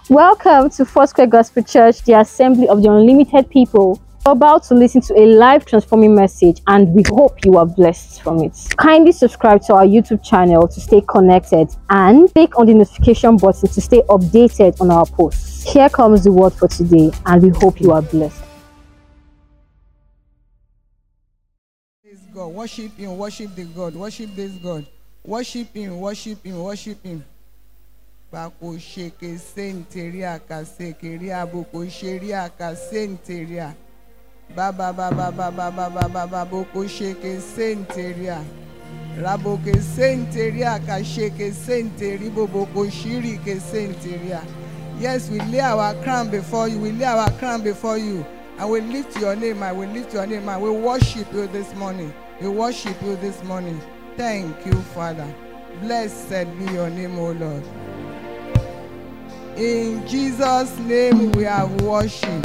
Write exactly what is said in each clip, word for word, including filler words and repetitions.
Welcome to Foursquare Gospel Church, the assembly of the unlimited people. You're about to listen to a life transforming message, and we hope you are blessed from it. Kindly subscribe to our YouTube channel to stay connected and click on the notification button to stay updated on our posts. Here comes the word for today, and we hope you are blessed. This God, worship Him, worship the God, worship this God, worship Him, worship Him, worship Him. Bako sheke senteria kasekeria boko sheria kasenteria. Baba baba baba baba baba boko sheke senteria. Raboke senteria kasheke senteri boko shiri ke senteria. Yes, we lay our crown before you. We lay our crown before you, and we lift your name. I will lift your name. I will worship you this morning. We worship you this morning. Thank you, Father. Blessed be your name, O Lord. In Jesus' name we have worship.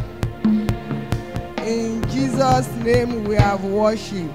In Jesus' name we have worship.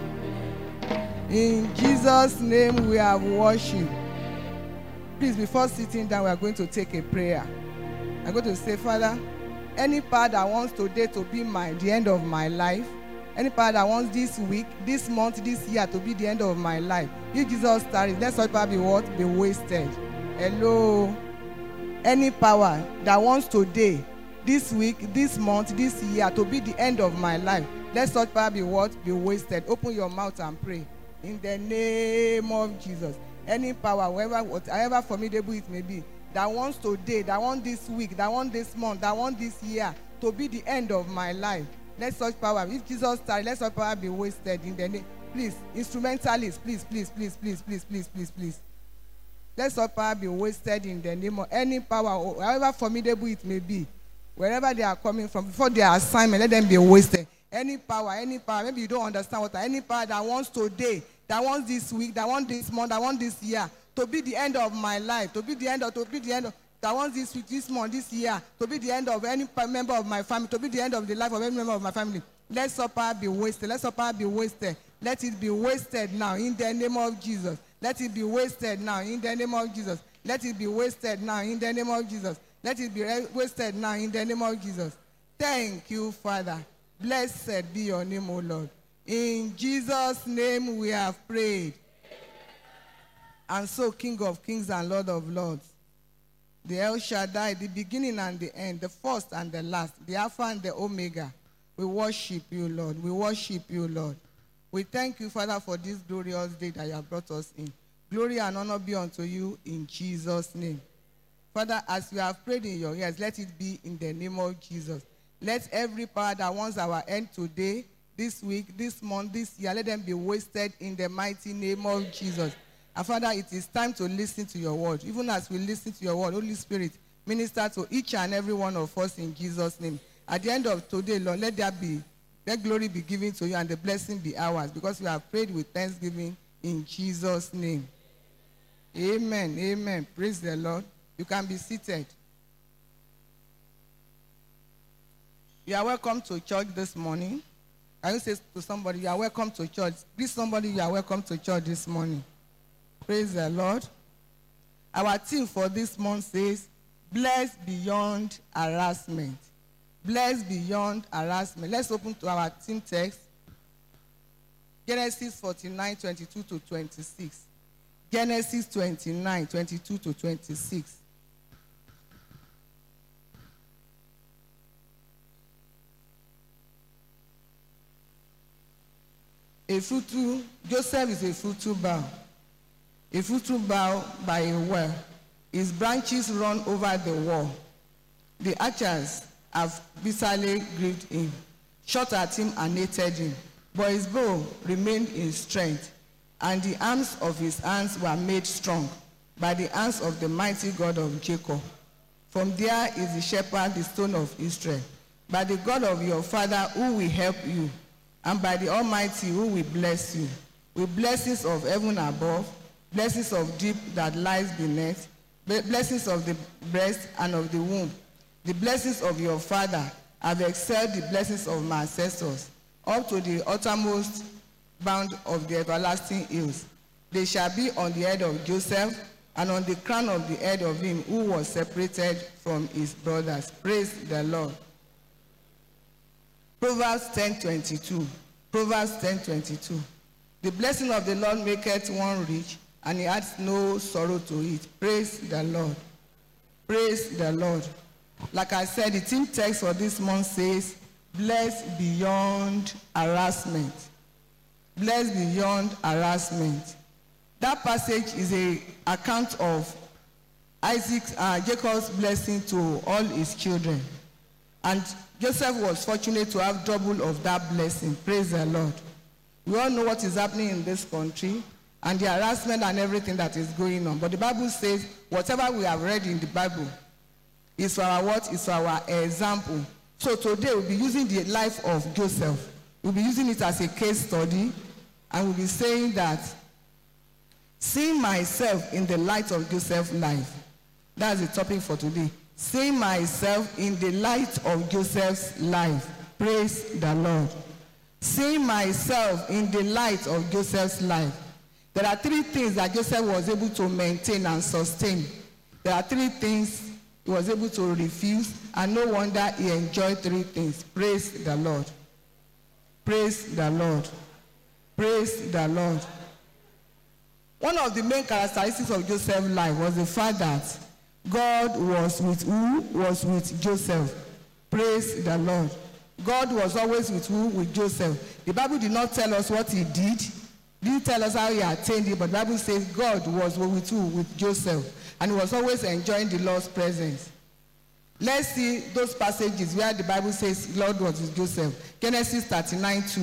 In Jesus' name we have worship. Please, before sitting down, we are going to take a prayer. I'm going to say, Father, any part that wants today to be my the end of my life, any part that wants this week, this month, this year to be the end of my life, if Jesus started, let such power be what? Be wasted. Hello. Any power that wants today, this week, this month, this year to be the end of my life, let such power be what? Be wasted. Open your mouth and pray. In the name of Jesus. Any power, whatever, whatever formidable it may be, that wants today, that wants this week, that wants this month, that wants this year to be the end of my life, let such power, if Jesus started, let such power be wasted. In the name, please, instrumentalists, please, please, please, please, please, please, please, please. Let such power be wasted in the name of any power, or however formidable it may be, wherever they are coming from, before their assignment, let them be wasted. Any power, any power, maybe you don't understand what, any power that wants today, that wants this week, that wants this month, that wants this year, to be the end of my life, to be the end of, to be the end of, that wants this week, this month, this year, to be the end of any member of my family, to be the end of the life of any member of my family. Let such power be wasted. Let such power be wasted. Let it be wasted now in the name of Jesus. Let it be wasted now in the name of Jesus. Let it be wasted now in the name of Jesus. Let it be wasted now in the name of Jesus. Thank you, Father. Blessed be your name, O Lord. In Jesus' name we have prayed. And so, King of Kings and Lord of Lords, the El Shaddai, the beginning and the end, the first and the last, the Alpha and the Omega, we worship you, Lord. We worship you, Lord. We thank you, Father, for this glorious day that you have brought us in. Glory and honor be unto you in Jesus' name. Father, as we have prayed in your ears, let it be in the name of Jesus. Let every power that wants our end today, this week, this month, this year, let them be wasted in the mighty name of Jesus. And Father, it is time to listen to your word. Even as we listen to your word, Holy Spirit, minister to each and every one of us in Jesus' name. At the end of today, Lord, let there be let glory be given to you and the blessing be ours, because we have prayed with thanksgiving in Jesus' name. Amen. Amen. Praise the Lord. You can be seated. You are welcome to church this morning. I will say to somebody, you are welcome to church. Please, somebody, you are welcome to church this morning. Praise the Lord. Our theme for this month says, blessed beyond harassment. Blessed beyond harassment. Let's open to our theme text. Genesis forty-nine, twenty-two to twenty-six. Genesis twenty-nine, twenty-two to twenty-six. A fruitful, Joseph is a fruitful bough. A fruitful bough by a well. His branches run over the wall. The archers have bitterly grieved him, shot at him and hated him. But his bow remained in strength, and the arms of his hands were made strong by the hands of the mighty God of Jacob. From there is the shepherd, the stone of Israel, by the God of your father who will help you, and by the Almighty who will bless you, with blessings of heaven above, blessings of deep that lies beneath, blessings of the breast and of the womb. The blessings of your father have excelled the blessings of my ancestors, up to the uttermost bound of the everlasting hills. They shall be on the head of Joseph, and on the crown of the head of him who was separated from his brothers. Praise the Lord. Proverbs ten twenty-two. Proverbs ten twenty-two. The blessing of the Lord maketh one rich, and he adds no sorrow to it. Praise the Lord. Praise the Lord. Like I said, the theme text for this month says, blessed beyond harassment. Blessed beyond harassment. That passage is a account of Isaac, uh, Jacob's blessing to all his children. And Joseph was fortunate to have double of that blessing. Praise the Lord. We all know what is happening in this country and the harassment and everything that is going on. But the Bible says, whatever we have read in the Bible is for our what? Is for our example. So today we'll be using the life of Joseph. We'll be using it as a case study, and we'll be saying that, seeing myself in the light of Joseph's life. That's the topic for today. Seeing myself in the light of Joseph's life. Praise the Lord. Seeing myself in the light of Joseph's life. There are three things that Joseph was able to maintain and sustain. There are three things he was able to refuse, and no wonder he enjoyed three things. Praise the Lord. Praise the Lord. Praise the Lord. One of the main characteristics of Joseph's life was the fact that God was with who? Was with Joseph. Praise the Lord. God was always with who? With Joseph. The Bible did not tell us what he did. Didn't tell us how he attained it, but the Bible says God was with who? With Joseph. And he was always enjoying the Lord's presence. Let's see those passages where the Bible says Lord was with Joseph. Genesis thirty-nine two.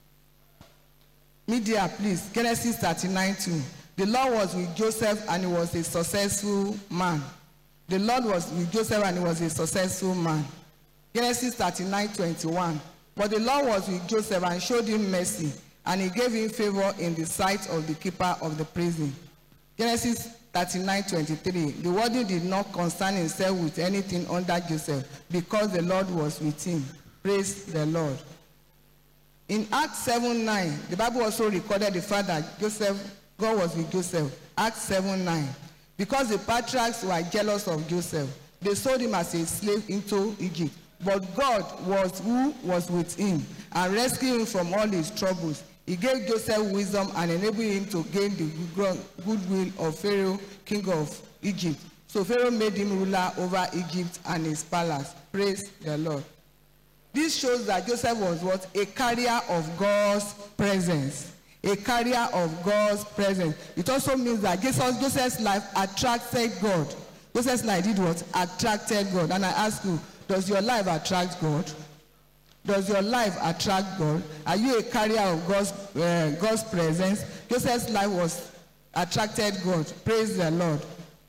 Media, please. Genesis thirty-nine two. The Lord was with Joseph and he was a successful man. The Lord was with Joseph and he was a successful man. Genesis thirty-nine twenty-one. But the Lord was with Joseph and showed him mercy, and he gave him favor in the sight of the keeper of the prison. Genesis thirty-nine twenty-three. The warden did not concern himself with anything under Joseph, because the Lord was with him. Praise the Lord. In Acts seven nine, the Bible also recorded the fact that Joseph, God was with Joseph. Acts seven nine. Because the patriarchs were jealous of Joseph, they sold him as a slave into Egypt. But God was who was with him and rescued him from all his troubles. He gave Joseph wisdom and enabled him to gain the goodwill of Pharaoh, king of Egypt. So Pharaoh made him ruler over Egypt and his palace. Praise the Lord. This shows that Joseph was what? A carrier of God's presence. A carrier of God's presence. It also means that Joseph's life attracted God. Joseph's life did what? Attracted God. And I ask you, does your life attract God? Does your life attract God? Are you a carrier of God's, uh, God's presence? Joseph's life was attracted God. Praise the Lord.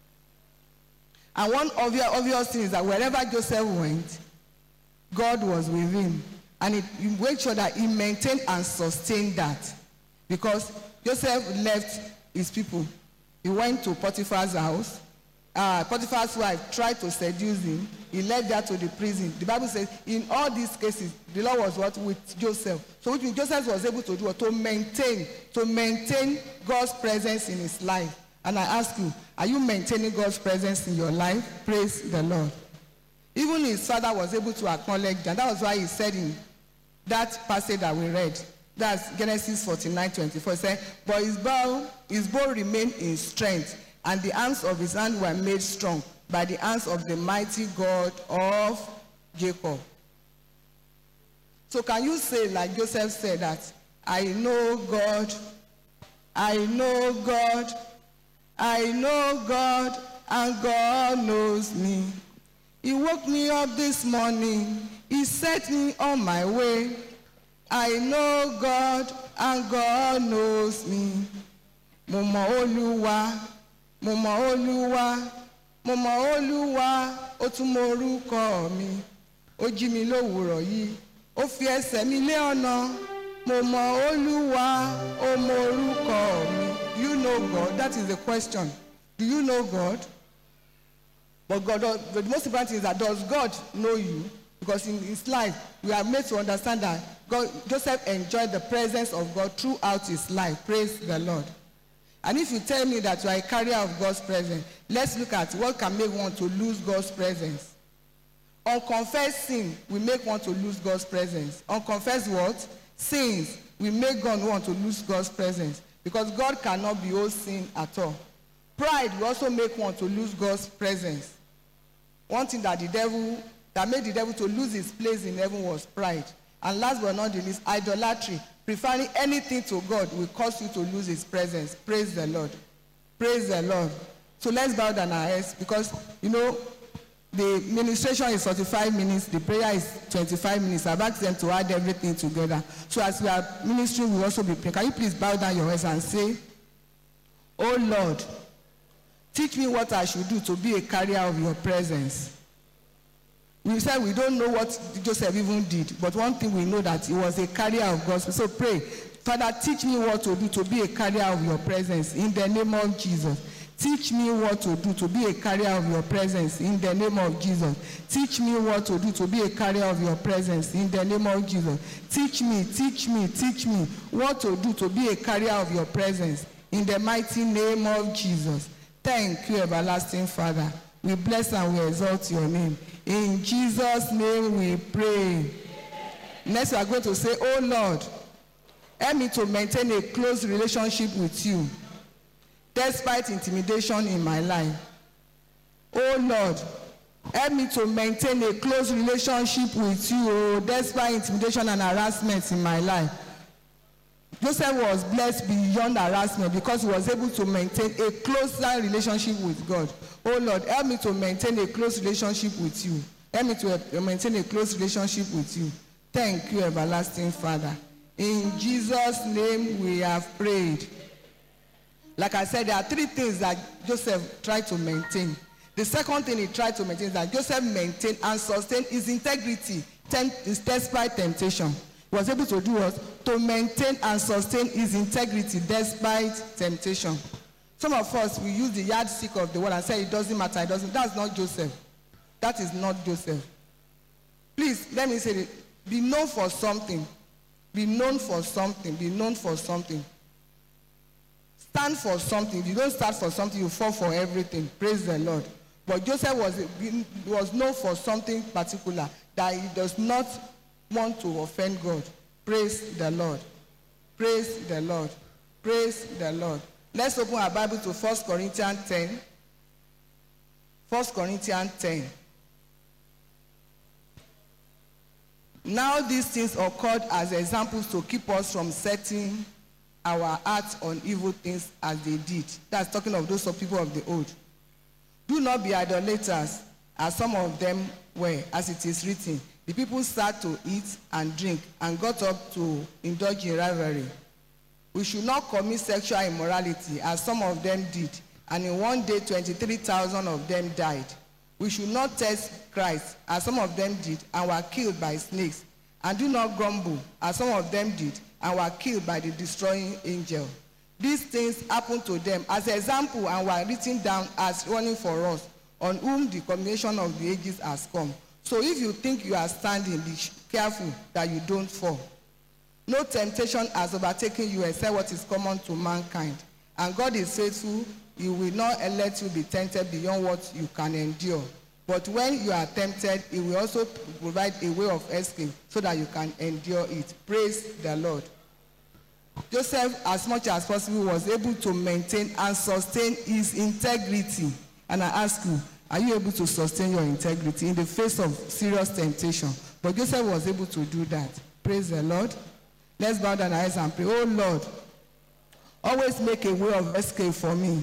And one obvious, obvious thing is that wherever Joseph went, God was with him. And he, he made sure that he maintained and sustained that. Because Joseph left his people. He went to Potiphar's house. Uh, Potiphar's wife tried to seduce him. He led her to the prison. The Bible says in all these cases, the Lord was what? With Joseph. So which means Joseph was able to do what? To maintain, to maintain God's presence in his life. And I ask you, are you maintaining God's presence in your life? Praise the Lord. Even his father was able to acknowledge that. That was why he said in that passage that we read, that's Genesis forty-nine twenty-four, he said, but his bow, his bow remained in strength, and the arms of his hand were made strong by the hands of the mighty God of Jacob. So can you say, like Joseph said, that I know God, I know God, I know God, and God knows me. He woke me up this morning, he set me on my way. I know God, and God knows me. Mo mọ Olúwa, mo mọ Olúwa, mo mọ Olúwa, ó tún mọ orúkọ mi. Ó jí mi lówùúrọ̀ yìí, ó fi ẹsẹ̀ mi lé ọ̀nà. Mo mọ Olúwa, ó mọ orúkọ mi. Do you know God? That is the question. Do you know God? But God, the most important thing is that does God know you? Because in his life, we are made to understand that God, Joseph enjoyed the presence of God throughout his life. Praise the Lord. And if you tell me that you are a carrier of God's presence, let's look at what can make one to lose God's presence. Unconfessed sin will make one to lose God's presence. Unconfessed what? Sins will make one want to lose God's presence. Because God cannot behold sin at all. Pride will also make one to lose God's presence. One thing that the devil, that made the devil to lose his place in heaven was pride. And last but not the least, idolatry. Preferring anything to God will cause you to lose his presence. Praise the Lord. Praise the Lord. So let's bow down our heads, because, you know, the ministration is forty-five minutes, the prayer is twenty-five minutes. I've asked them to add everything together. So as we are ministering, we'll also be praying. Can you please bow down your heads and say, "Oh Lord, teach me what I should do to be a carrier of your presence." We said we don't know what Joseph even did, but one thing we know, that he was a carrier of God's. So pray, Father, teach me what to do to be a carrier of your presence in the name of Jesus. Teach me what to do to be a carrier of your presence in the name of Jesus. Teach me what to do to be a carrier of your presence in the name of Jesus. Teach me, teach me, teach me what to do to be a carrier of your presence in the mighty name of Jesus. Thank you, everlasting Father. We bless and we exalt your name. In Jesus' name we pray. Next we are going to say, "Oh Lord, help me to maintain a close relationship with you, despite intimidation in my life. Oh Lord, help me to maintain a close relationship with you, oh, despite intimidation and harassment in my life." Joseph was blessed beyond harassment because he was able to maintain a closer relationship with God. Oh Lord, help me to maintain a close relationship with you. Help me to maintain a close relationship with you. Thank you, everlasting Father. In Jesus' name we have prayed. Like I said, there are three things that Joseph tried to maintain. The second thing he tried to maintain is that Joseph maintained and sustained his integrity despite temptation. He was able to do what? To maintain and sustain his integrity despite temptation. Some of us, we use the yardstick of the word and say it doesn't matter, it doesn't. That's not Joseph. That is not Joseph. Please, let me say it. Be known for something. Be known for something. Be known for something. Stand for something. If you don't stand for something, you fall for everything. Praise the Lord. But Joseph was, was known for something particular, that he does not want to offend God. Praise the Lord. Praise the Lord. Praise the Lord. Let's open our Bible to First Corinthians ten. First Corinthians ten. Now these things occurred as examples to keep us from setting our hearts on evil things as they did. That's talking of those of people of the old. Do not be idolaters, as some of them were, as it is written. The people sat to eat and drink and got up to indulge in rivalry. We should not commit sexual immorality, as some of them did, and in one day twenty-three thousand of them died. We should not test Christ, as some of them did, and were killed by snakes. And do not grumble, as some of them did, and were killed by the destroying angel. These things happened to them as an example and were written down as warning for us, on whom the culmination of the ages has come. So if you think you are standing, be careful that you don't fall. No temptation has overtaken you except what is common to mankind. And God is faithful. He will not let you be tempted beyond what you can endure. But when you are tempted, he will also provide a way of escape so that you can endure it. Praise the Lord. Joseph, as much as possible, was able to maintain and sustain his integrity. And I ask you, are you able to sustain your integrity in the face of serious temptation? But Joseph was able to do that. Praise the Lord. Let's bow down our eyes and pray. Oh Lord, always make a way of escape for me.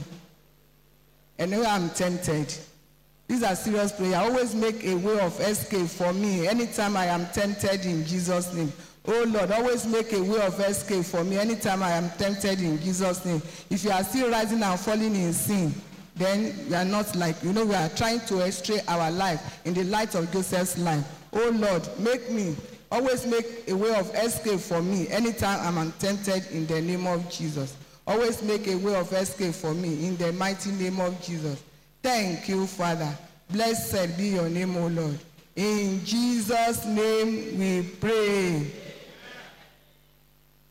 And when I'm tempted, these are serious prayers. Always make a way of escape for me anytime I am tempted in Jesus' name. Oh Lord, always make a way of escape for me anytime I am tempted in Jesus' name. If you are still rising and falling in sin, then we are not like, you know, we are trying to estray our life in the light of Joseph's life. Oh Lord, make me, always make a way of escape for me anytime I am tempted in the name of Jesus. Always make a way of escape for me in the mighty name of Jesus. Thank you, Father. Blessed be your name, O Lord. In Jesus' name we pray.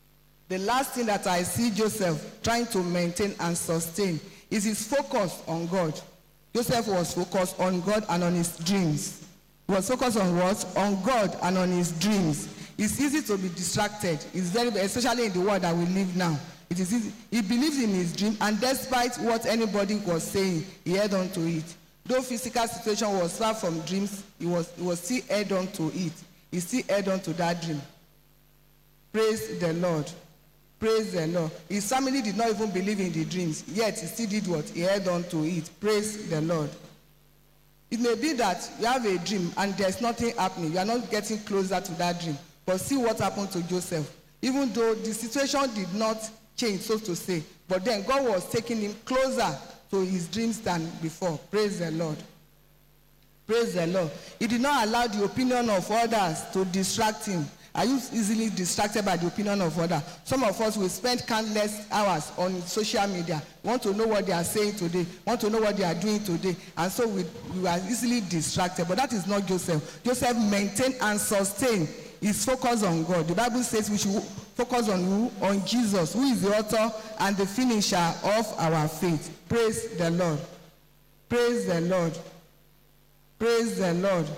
The last thing that I see Joseph trying to maintain and sustain is his focus on God. Joseph was focused on God and on his dreams. He was focused on what? On God and on his dreams. It's easy to be distracted. It's very, especially in the world that we live now. It is easy. He believes in his dream, and despite what anybody was saying, he held on to it. Though physical situation was far from dreams, he was, he was still held on to it. He still held on to that dream. Praise the Lord. Praise the Lord. His family did not even believe in the dreams, yet he still did what? He held on to it. Praise the Lord. It may be that you have a dream and there's nothing happening. You are not getting closer to that dream. But see what happened to Joseph. Even though the situation did not change, so to say, but then God was taking him closer to his dreams than before. Praise the Lord. Praise the Lord. He did not allow the opinion of others to distract him. Are you easily distracted by the opinion of others? Some of us will spend countless hours on social media. We want to know what they are saying today. Want to know what they are doing today. And so we, we are easily distracted. But that is not Joseph. Joseph maintained and sustained his focus on God. The Bible says we should focus on who? On Jesus, who is the author and the finisher of our faith. Praise the Lord. Praise the Lord. Praise the Lord.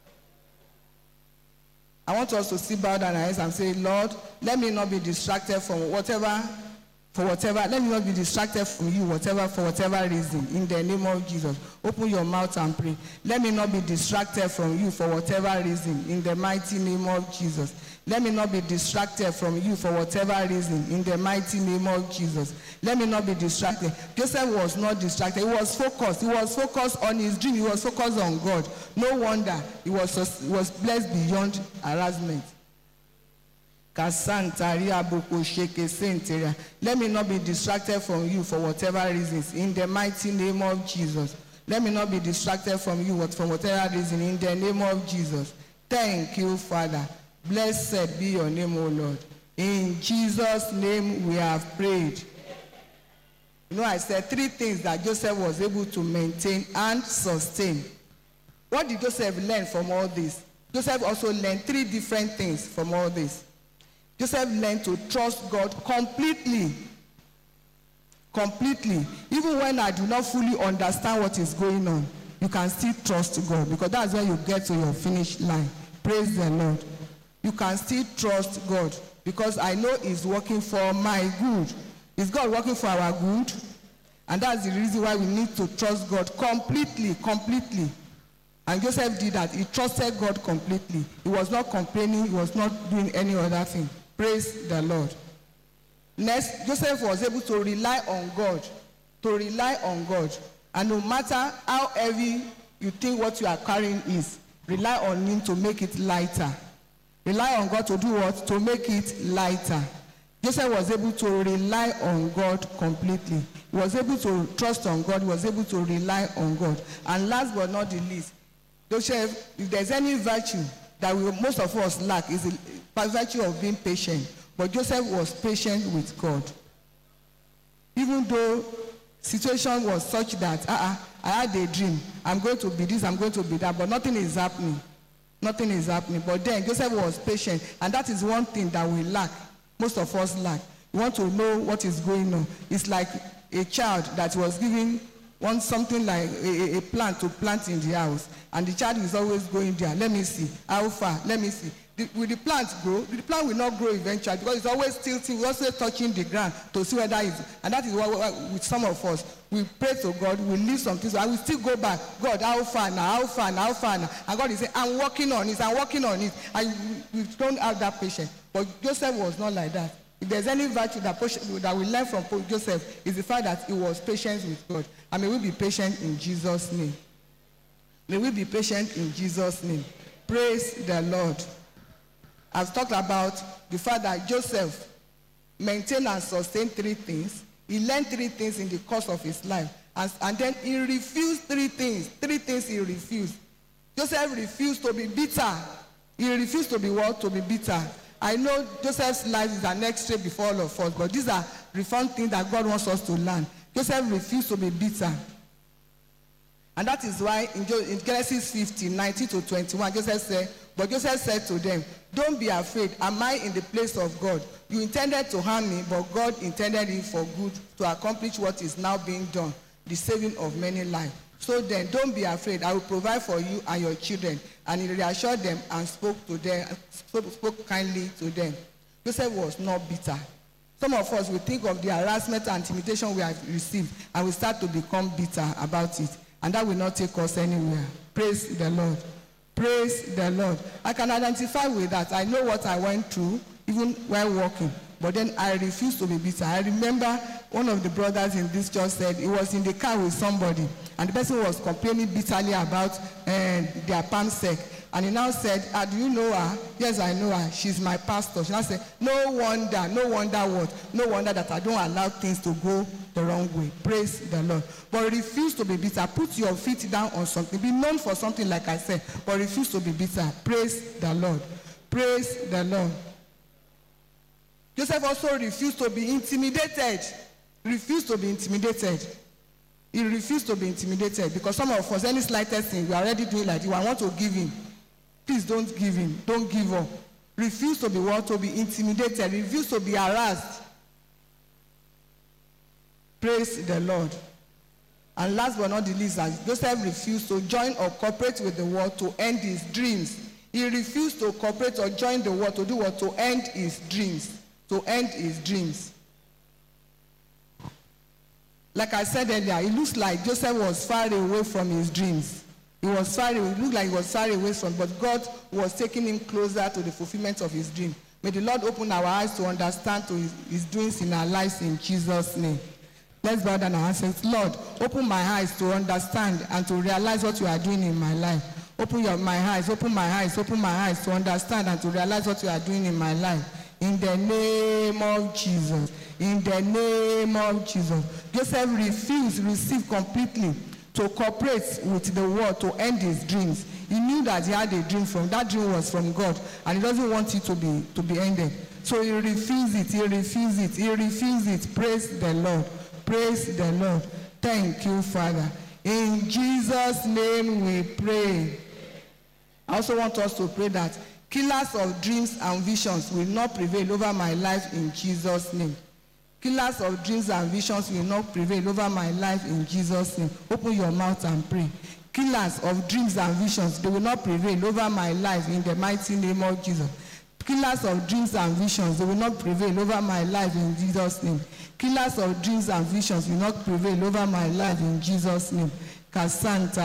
I want us to sit bow down our heads and say, Lord, let me not be distracted from whatever, for whatever, let me not be distracted from you, whatever, for whatever reason, in the name of Jesus. Open your mouth and pray. Let me not be distracted from you for whatever reason, in the mighty name of Jesus. Let me not be distracted from you for whatever reason, in the mighty name of Jesus. Let me not be distracted. Joseph was not distracted. He was focused. He was focused on his dream. He was focused on God. No wonder he was, he was blessed beyond harassment. Let me not be distracted from you for whatever reasons, in the mighty name of Jesus. Let me not be distracted from you for whatever reason, in the name of Jesus. Thank you, Father. Blessed be your name, O Lord. In Jesus' name we have prayed. You know, I said three things that Joseph was able to maintain and sustain. What did Joseph learn from all this? Joseph also learned three different things from all this. Joseph learned to trust God completely. Completely. Even when I do not fully understand what is going on, you can still trust God, because that's where you get to your finish line. Praise the Lord. You can still trust God, because I know He's working for my good. Is God working for our good? And that's the reason why we need to trust God completely, completely. And Joseph did that. He trusted God completely. He was not complaining. He was not doing any other thing. Praise the Lord. Next, Joseph was able to rely on God. To rely on God. And no matter how heavy you think what you are carrying is, rely on Him to make it lighter. Rely on God to do what? To make it lighter. Joseph was able to rely on God completely. He was able to trust on God. He was able to rely on God. And last but not the least, Joseph, if there's any virtue that we, most of us lack, is the virtue of being patient. But Joseph was patient with God. Even though situation was such that uh-uh, I had a dream, I'm going to be this, I'm going to be that, but nothing is happening. Nothing is happening. But then Joseph was patient, and that is one thing that we lack. Most of us lack. You want to know what is going on. It's like a child that was given one something like a, a plant to plant in the house, and the child is always going there. Let me see how far. Let me see. The, will the plant grow? The plant will not grow eventually, because it's always tilting, we're also touching the ground to see whether it's, and that is why with some of us, we pray to God, we leave some things, and we still go back. God, how far now? How far now? How far now? And God is saying, I'm working on it, I'm working on it. And we don't have that patience. But Joseph was not like that. If there's any virtue that, that we learn from Joseph, is the fact that he was patient with God. And may we be patient in Jesus' name. May we be patient in Jesus' name. Praise the Lord. I've talked about the fact that Joseph maintained and sustained three things. He learned three things in the course of his life. And, and then he refused three things. Three things he refused. Joseph refused to be bitter. He refused to be what? To be bitter. I know Joseph's life is an extra before all of us, but these are reformed things that God wants us to learn. Joseph refused to be bitter. And that is why in Genesis fifteen, nineteen to twenty-one, Joseph said, but Joseph said to them, Don't be afraid. Am I in the place of God? You intended to harm me, but God intended it for good to accomplish what is now being done, the saving of many lives. So then, don't be afraid. I will provide for you and your children. And he reassured them and spoke to them, spoke, spoke kindly to them. Joseph was not bitter. Some of us will think of the harassment and intimidation we have received, and we start to become bitter about it. And that will not take us anywhere. Praise the Lord. Praise the Lord. I can identify with that. I know what I went through, even while walking. But then I refused to be bitter. I remember one of the brothers in this church said he was in the car with somebody, and the person was complaining bitterly about uh, their palm sec. And he now said, ah, do you know her? Yes, I know her. She's my pastor. She now said, no wonder, no wonder what? No wonder that I don't allow things to go the wrong way. Praise the Lord. But refuse to be bitter. Put your feet down on something. Be known for something, like I said, but refuse to be bitter. Praise the Lord. Praise the Lord. Joseph also refused to be intimidated. Refused to be intimidated. He refused to be intimidated, because some of us, any slightest thing, we are already doing like you. I want to give him. Please don't give him. Don't give up. Refuse to be what? To be intimidated. Refuse to be harassed. Praise the Lord. And last but not the least, as Joseph refused to join or cooperate with the world to end his dreams. He refused to cooperate or join the world to do what? To end his dreams. To end his dreams. Like I said earlier, it looks like Joseph was far away from his dreams. He was far away. It looked like he was far away from, but God was taking him closer to the fulfillment of his dream. May the Lord open our eyes to understand to his, his doings in our lives in Jesus' name. Let's bow down our hands. Lord, open my eyes to understand and to realize what you are doing in my life. Open your, my eyes, open my eyes, open my eyes to understand and to realize what you are doing in my life. In the name of Jesus. In the name of Jesus. Joseph refused, received completely to cooperate with the world to end his dreams. He knew that he had a dream from, that dream was from God, and he doesn't want it to be, to be ended. So he refused it, he refused it, he refused it. Praise the Lord. Praise the Lord. Thank you, Father. In Jesus' name we pray. I also want us to pray that killers of dreams and visions will not prevail over my life in Jesus' name. Killers of dreams and visions will not prevail over my life in Jesus' name. Open your mouth and pray. Killers of dreams and visions, they will not prevail over my life in the mighty name of Jesus. Killers of dreams and visions, they will not prevail over my life in Jesus' name. Killers of dreams and visions will not prevail over my life in Jesus' name. Killers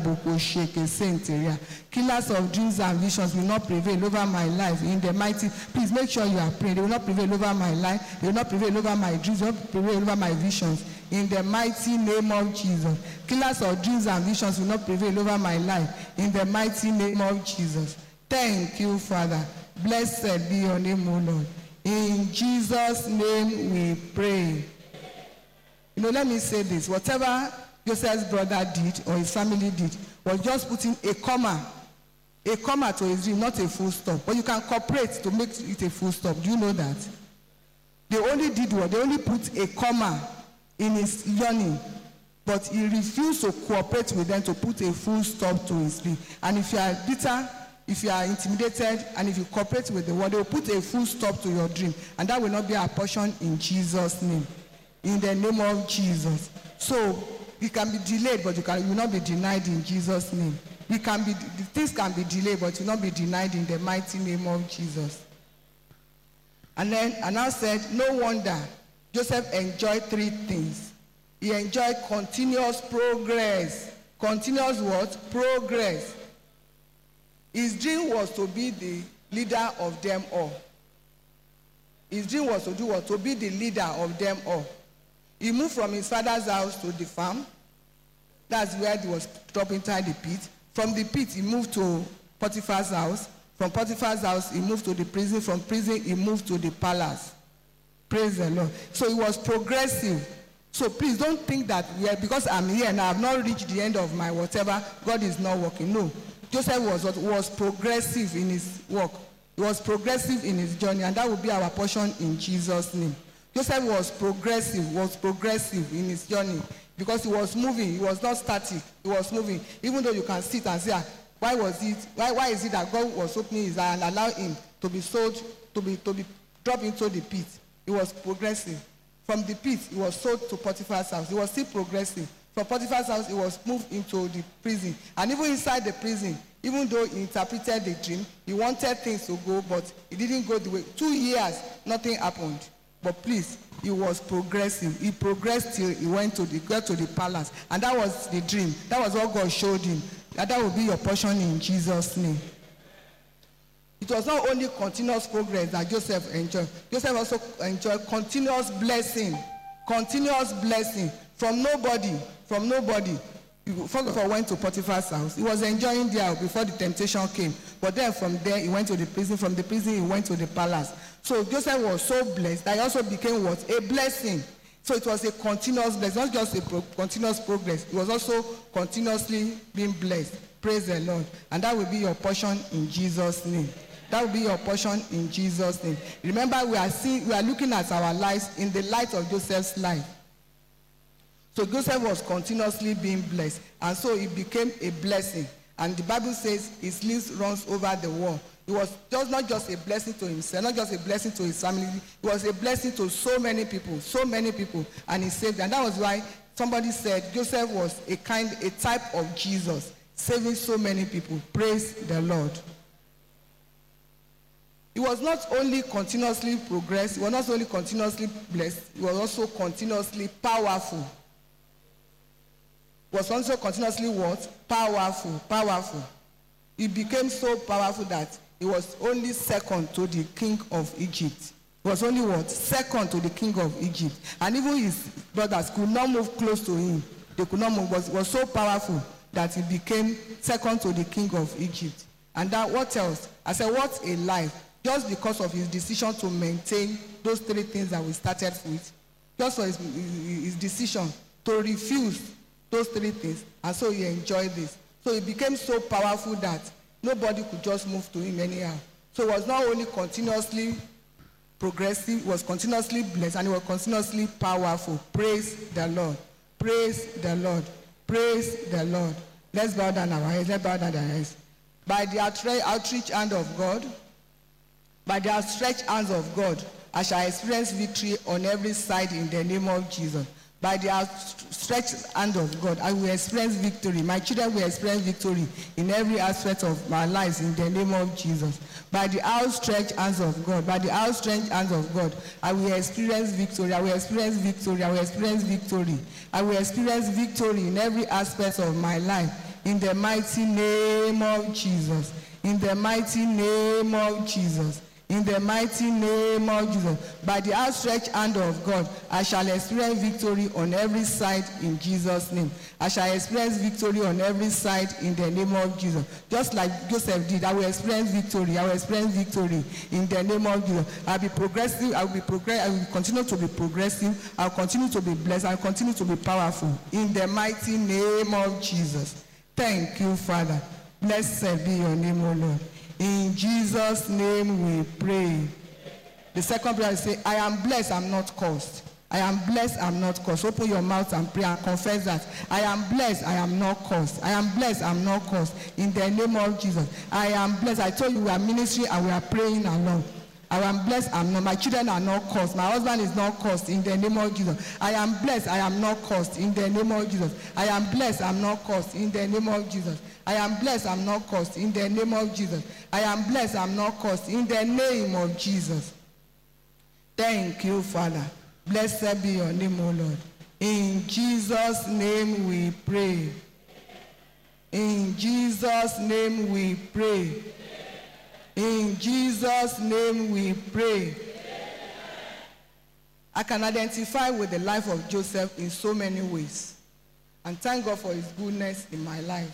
of dreams and visions will not prevail over my life in the mighty. Please make sure you are praying. They will not prevail over my life. They will not prevail over my dreams. They will not prevail over my visions in the mighty name of Jesus. Killers of dreams and visions will not prevail over my life in the mighty name of Jesus. Thank you, Father. Blessed be your name, O Lord. In Jesus' name we pray. You know, let me say this. Whatever Joseph's brother did or his family did was just putting a comma, a comma to his dream, not a full stop. But you can cooperate to make it a full stop. Do you know that? They only did what? They only put a comma in his yearning, but he refused to cooperate with them to put a full stop to his dream. And if you are bitter, if you are intimidated, and if you cooperate with the word, they will put a full stop to your dream, and that will not be our portion in Jesus' name. In the name of Jesus. So it can be delayed, but you can you will not be denied in Jesus' name. We can be things can be delayed, but you will not be denied in the mighty name of Jesus. And then and I said, no wonder Joseph enjoyed three things. He enjoyed continuous progress. Continuous what? Progress. His dream was to be the leader of them all. His dream was to do what? To be the leader of them all. He moved from his father's house to the farm. That's where he was dropped inside the pit. From the pit, he moved to Potiphar's house. From Potiphar's house, he moved to the prison. From prison, he moved to the palace. Praise the Lord. So he was progressive. So please don't think that yeah, because I'm here and I have not reached the end of my whatever, God is not working. No. Joseph was, was progressive in his work. He was progressive in his journey, and that will be our portion in Jesus' name. Joseph was progressive, was progressive in his journey because he was moving. He was not static. He was moving. Even though you can sit and say, why was it, why, why is it that God was opening his eye and allowed him to be sold, to be to be dropped into the pit. He was progressing. From the pit, he was sold to Potiphar's house. He was still progressing. From Potiphar's house, he was moved into the prison. And even inside the prison, even though he interpreted the dream, he wanted things to go, but it didn't go the way. Two years, nothing happened. But please, he was progressing. He progressed till he went to the got to the palace. And that was the dream. That was what God showed him. That that will be your portion in Jesus' name. It was not only continuous progress that Joseph enjoyed. Joseph also enjoyed continuous blessing. Continuous blessing from nobody. From nobody. He first of all went to Potiphar's house. He was enjoying there before the temptation came. But then from there, he went to the prison. From the prison, he went to the palace. So Joseph was so blessed that he also became what? A blessing. So it was a continuous blessing, not just a pro continuous progress. It was also continuously being blessed. Praise the Lord. And that will be your portion in Jesus' name. That will be your portion in Jesus' name. Remember, we are seeing, we are looking at our lives in the light of Joseph's life. So Joseph was continuously being blessed, and so it became a blessing. And the Bible says his list runs over the wall. It was just not just a blessing to himself, not just a blessing to his family. It was a blessing to so many people, so many people, and he saved. And that was why somebody said Joseph was a kind, a type of Jesus, saving so many people. Praise the Lord. He was not only continuously progressed, he was not only continuously blessed, he was also continuously powerful. Was also continuously what? Powerful, powerful. He became so powerful that he was only second to the king of Egypt. He was only what? Second to the king of Egypt. And even his brothers could not move close to him. They could not move. He was, was so powerful that he became second to the king of Egypt. And that, what else? I said, what a life. Just because of his decision to maintain those three things that we started with. Just for his, his decision to refuse those three things, and so he enjoyed this. So he became so powerful that nobody could just move to him anyhow. So it was not only continuously progressive, it was continuously blessed, and it was continuously powerful. Praise the Lord. Praise the Lord. Praise the Lord. Let's bow down our heads. Let's bow down our heads. By the outreach hand of God, by the outstretched hands of God, I shall experience victory on every side in the name of Jesus. By the outstretched hand of God, I will experience victory. My children will experience victory in every aspect of my lives in the name of Jesus. By the outstretched hands of God, by the outstretched hands of God, I will experience victory. I will experience victory. I will experience victory. I will experience victory in every aspect of my life in the mighty name of Jesus. In the mighty name of Jesus. In the mighty name of Jesus, by the outstretched hand of God, I shall experience victory on every side in Jesus' name. I shall experience victory on every side in the name of Jesus. Just like Joseph did, I will experience victory. I will experience victory in the name of Jesus. I will be progressive. I will be progress. I will continue to be progressive. I will continue to be blessed. I will continue to be powerful in the mighty name of Jesus. Thank you, Father. Blessed be your name, O Lord. In Jesus' name we pray. The second prayer is say, I am blessed, I'm not cursed. I am blessed, I'm not cursed. Open your mouth and pray and confess that. I am blessed, I am not cursed. I am blessed, I'm not cursed. In the name of Jesus. I am blessed. I told you we are ministry and we are praying along. I am blessed, I'm not. My children are not cursed. My husband is not cursed in the name of Jesus. I am blessed, I am not cursed in the name of Jesus. I am blessed, I'm not cursed in the name of Jesus. I am blessed, I'm not cursed in the name of Jesus. I am blessed, I'm not cursed in the name of Jesus. Thank you, Father. Blessed be your name, O Lord. In Jesus' name we pray. In Jesus' name we pray. In Jesus' name we pray. I can identify with the life of Joseph in so many ways. And thank God for his goodness in my life.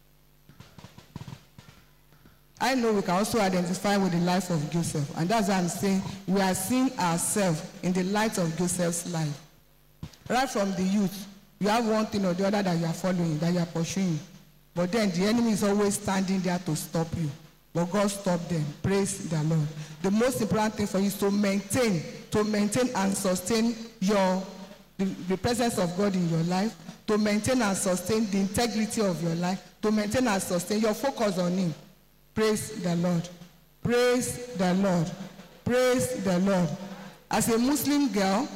I know we can also identify with the life of Joseph. And that's why I'm saying we are seeing ourselves in the light of Joseph's life. Right from the youth, you have one thing or the other that you are following, that you are pursuing. But then the enemy is always standing there to stop you. But God stopped them. Praise the Lord. The most important thing for you is to maintain, to maintain and sustain your, the, the presence of God in your life, to maintain and sustain the integrity of your life, to maintain and sustain your focus on Him. Praise the Lord. Praise the Lord. Praise the Lord. As a Muslim girl,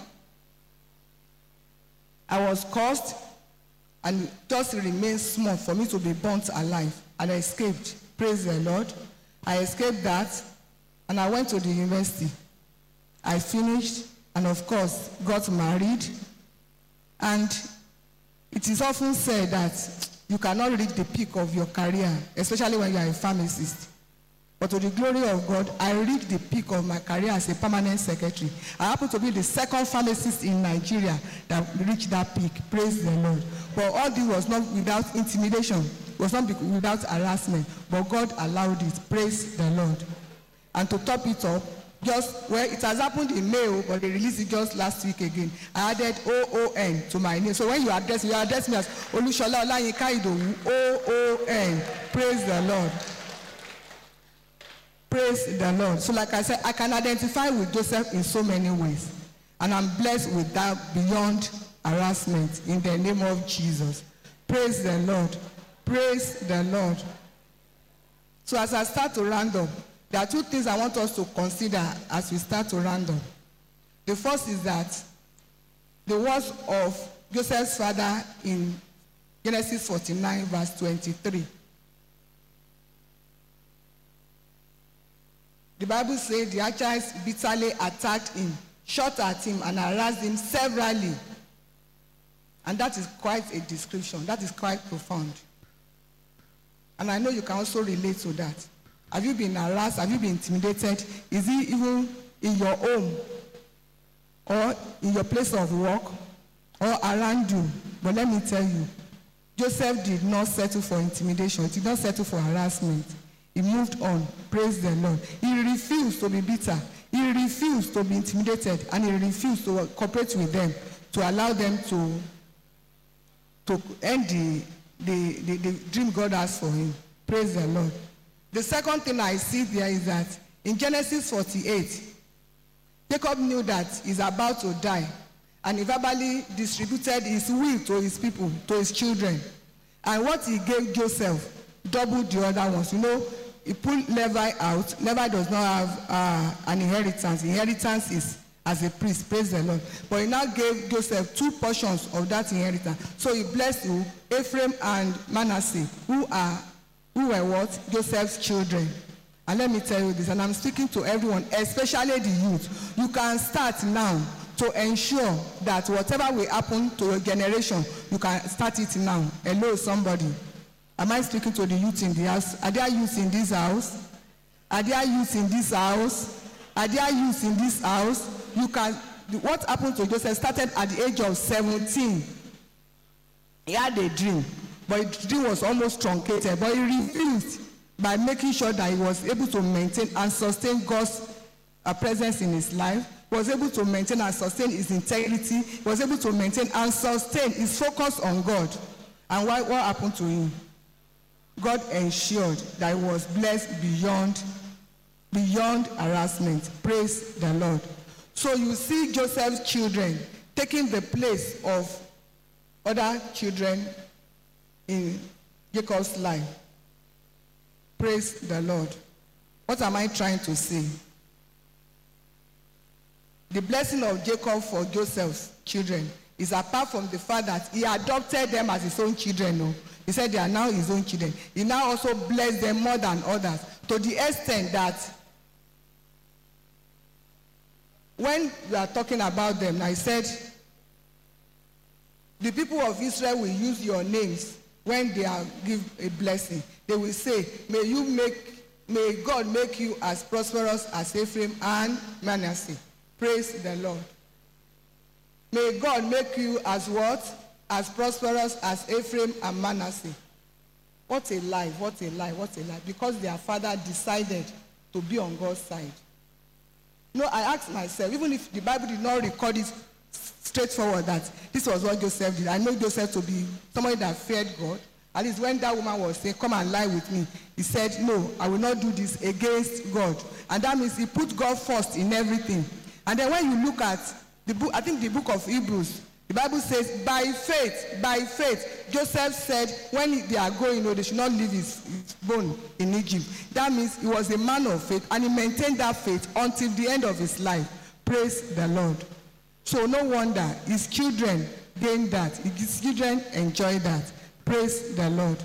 I was cursed, and it just remained small for me to be burnt alive, and I escaped. Praise the Lord. I escaped that, and I went to the university. I finished, and of course, got married. And it is often said that you cannot reach the peak of your career, especially when you are a pharmacist. But to the glory of God, I reached the peak of my career as a permanent secretary. I happen to be the second pharmacist in Nigeria that reached that peak. Praise the Lord. But all this was not without intimidation. It was not without harassment. But God allowed it. Praise the Lord. And to top it up, just, well, it has happened in May, but they released it just last week again. I added O O N to my name. So when you address me, you address me as Olushola Olayinka Idowu, O O N. Praise the Lord. Praise the Lord. So like I said, I can identify with Joseph in so many ways. And I'm blessed with that beyond harassment in the name of Jesus. Praise the Lord. Praise the Lord. So as I start to round up, there are two things I want us to consider as we start to round up. The first is that the words of Joseph's father in Genesis forty-nine, verse twenty-three. The Bible says the archers bitterly attacked him, shot at him, and harassed him severally. And that is quite a description. That is quite profound. And I know you can also relate to that. Have you been harassed? Have you been intimidated? Is it even in your home or in your place of work or around you? But let me tell you, Joseph did not settle for intimidation. He did not settle for harassment. He moved on. Praise the Lord. He refused to be bitter. He refused to be intimidated, and he refused to cooperate with them, to allow them to, to end the, the, the, the dream God has for him. Praise the Lord. The second thing I see there is that in Genesis forty-eight, Jacob knew that he's about to die, and he verbally distributed his will to his people, to his children. And what he gave Joseph doubled the other ones. You know, he pulled Levi out. Levi does not have uh, an inheritance. Inheritance is as a priest. Praise the Lord. But he now gave Joseph two portions of that inheritance. So he blessed who? Ephraim and Manasseh, who are who were what? Joseph's children. And let me tell you this, and I'm speaking to everyone, especially the youth. You can start now to ensure that whatever will happen to your generation, you can start it now. Hello, somebody. Am I speaking to the youth in the house? Are there youth in this house? Are there youth in this house? Are there youth in this house? You can. What happened to Joseph started at the age of seventeen. He had a dream, but his dream was almost truncated. But he refused by making sure that he was able to maintain and sustain God's uh, presence in his life. He was able to maintain and sustain his integrity. He was able to maintain and sustain his focus on God. And what, what happened to him? God ensured that he was blessed beyond, beyond harassment. Praise the Lord. So you see Joseph's children taking the place of other children in Jacob's life. Praise the Lord. What am I trying to say? The blessing of Jacob for Joseph's children is apart from the fact that he adopted them as his own children. No? He said they are now his own children. He now also blessed them more than others, to the extent that when we are talking about them, I said, the people of Israel will use your names when they are give a blessing. They will say, may you make, may God make you as prosperous as Ephraim and Manasseh. Praise the Lord. May God make you as what? As prosperous as Ephraim and Manasseh. What a lie, what a lie, what a lie. Because their father decided to be on God's side. No, I asked myself, even if the Bible did not record it straightforward that this was what Joseph did. I know Joseph to be somebody that feared God. At least when that woman was saying, come and lie with me, he said, no, I will not do this against God. And that means he put God first in everything. And then when you look at the book, I think the book of Hebrews, The Bible says, by faith, by faith, Joseph said when they are going, no, they should not leave his, his bone in Egypt. That means he was a man of faith, and he maintained that faith until the end of his life. Praise the Lord. So no wonder his children gained that. His children enjoyed that. Praise the Lord.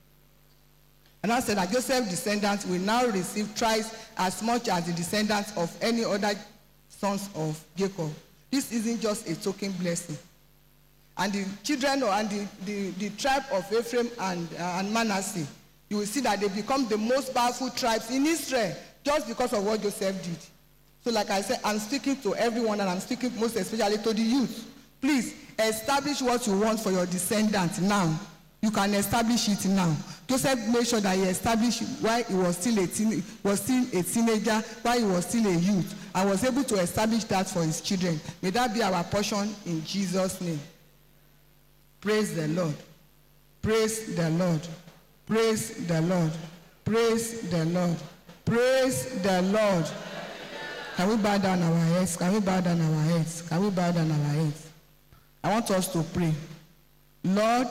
And I said that Joseph's descendants will now receive thrice as much as the descendants of any other sons of Jacob. This isn't just a token blessing. And the children and the, the, the tribe of Ephraim and, uh, and Manasseh, you will see that they become the most powerful tribes in Israel just because of what Joseph did. So like I said, I'm speaking to everyone, and I'm speaking most especially to the youth. Please establish what you want for your descendants now. You can establish it now. Joseph made sure that he established while he was still a teen, was still a teenager, while he was still a youth, and was able to establish that for his children. May that be our portion in Jesus' name. Praise the Lord. Praise the Lord. Praise the Lord. Praise the Lord. Praise the Lord. Can we bow down our heads? Can we bow down our heads? Can we bow down our heads? I want us to pray. Lord,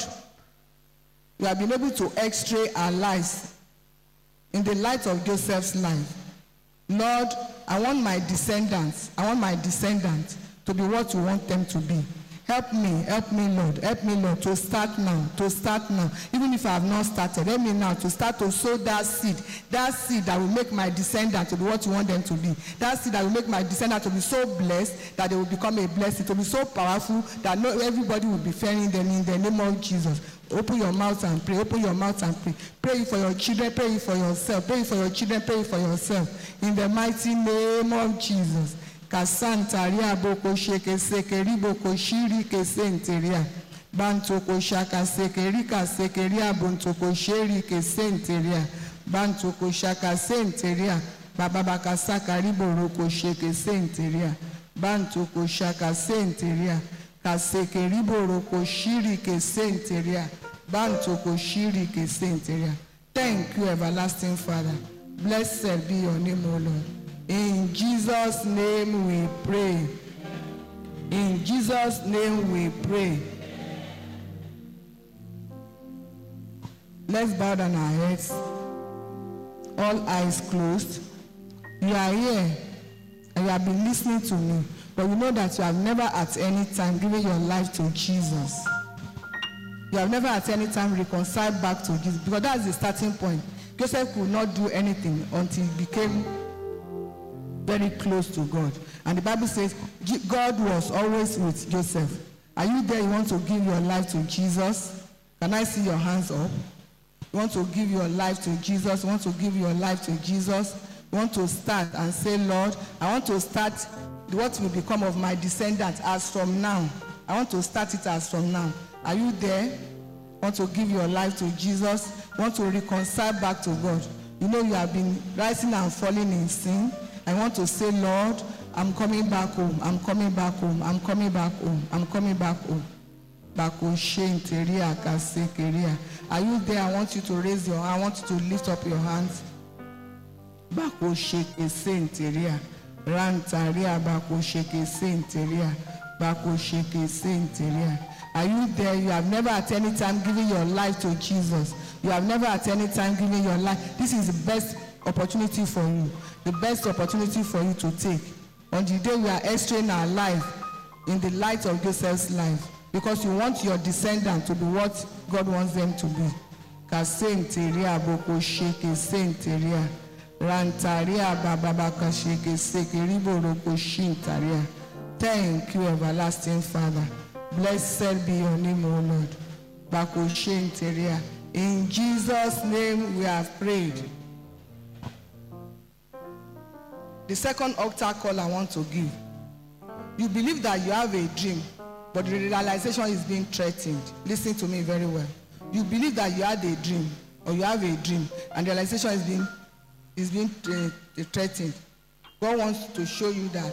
we have been able to x-ray our lives in the light of Joseph's life. Lord, I want my descendants, I want my descendants to be what you want them to be. Help me, help me, Lord, help me, Lord, to start now, to start now. Even if I have not started, help me now to start to sow that seed, that seed that will make my descendants to be what you want them to be. That seed that will make my descendants to be so blessed that they will become a blessing, to be so powerful that no, everybody will be fearing them in the name of Jesus. Open your mouth and pray. Open your mouth and pray. Pray for your children. Pray for yourself. Pray for your children. Pray for yourself. In the mighty name of Jesus. Kasantaria boko sheke sekeri boko shiri kesenteria. Bantoko shaka sekeri kasekeria bontoko shiri kesenteria. Bantoko shaka senteria. Baba baka sakari boroko sheke senteria. Bantoko shaka senteria. Kasekeri boroko shiri kesenteria. Bantoko shiri kesenteria. Thank you, everlasting Father. Blessed be your name, O Lord. In Jesus' name we pray. In Jesus' name we pray. Let's bow down our heads. All eyes closed. You are here and you have been listening to me, but you know that you have never at any time given your life to Jesus. You have never at any time reconciled back to Jesus, because that's the starting point. Joseph could not do anything until he became very close to God. And the Bible says God was always with Joseph. Are you there? You want to give your life to Jesus? Can I see your hands up? You want to give your life to Jesus? You want to give your life to Jesus? You want to start and say, Lord, I want to start what will become of my descendants as from now. I want to start it as from now. Are you there? You want to give your life to Jesus? You want to reconcile back to God? You know you have been rising and falling in sin. I want to say, Lord, I'm coming back home. I'm coming back home. I'm coming back home. I'm coming back home. Are you there? I want you to raise your hand. I want you to lift up your hands. Bako sheke senteria. Rantaria bako sheke senteria. Bako sheke senteria. Are you there? You have never at any time given your life to Jesus. You have never at any time given your life. This is the best opportunity for you. The best opportunity for you to take. On the day we are extracting our life in the light of Joseph's life. Because you want your descendants to be what God wants them to be. Kasenteria boko sheke senteria. Rantaria bababaka sheke sekeribo roko shintaria. Thank you, everlasting Father. Blessed be your name, O Lord. Bako shintaria. In Jesus' name we have prayed. The second altar call I want to give. You believe that you have a dream, but the realization is being threatened. Listen to me very well. You believe that you had a dream, or you have a dream, and the realization is being, is being uh, threatened. God wants to show you that.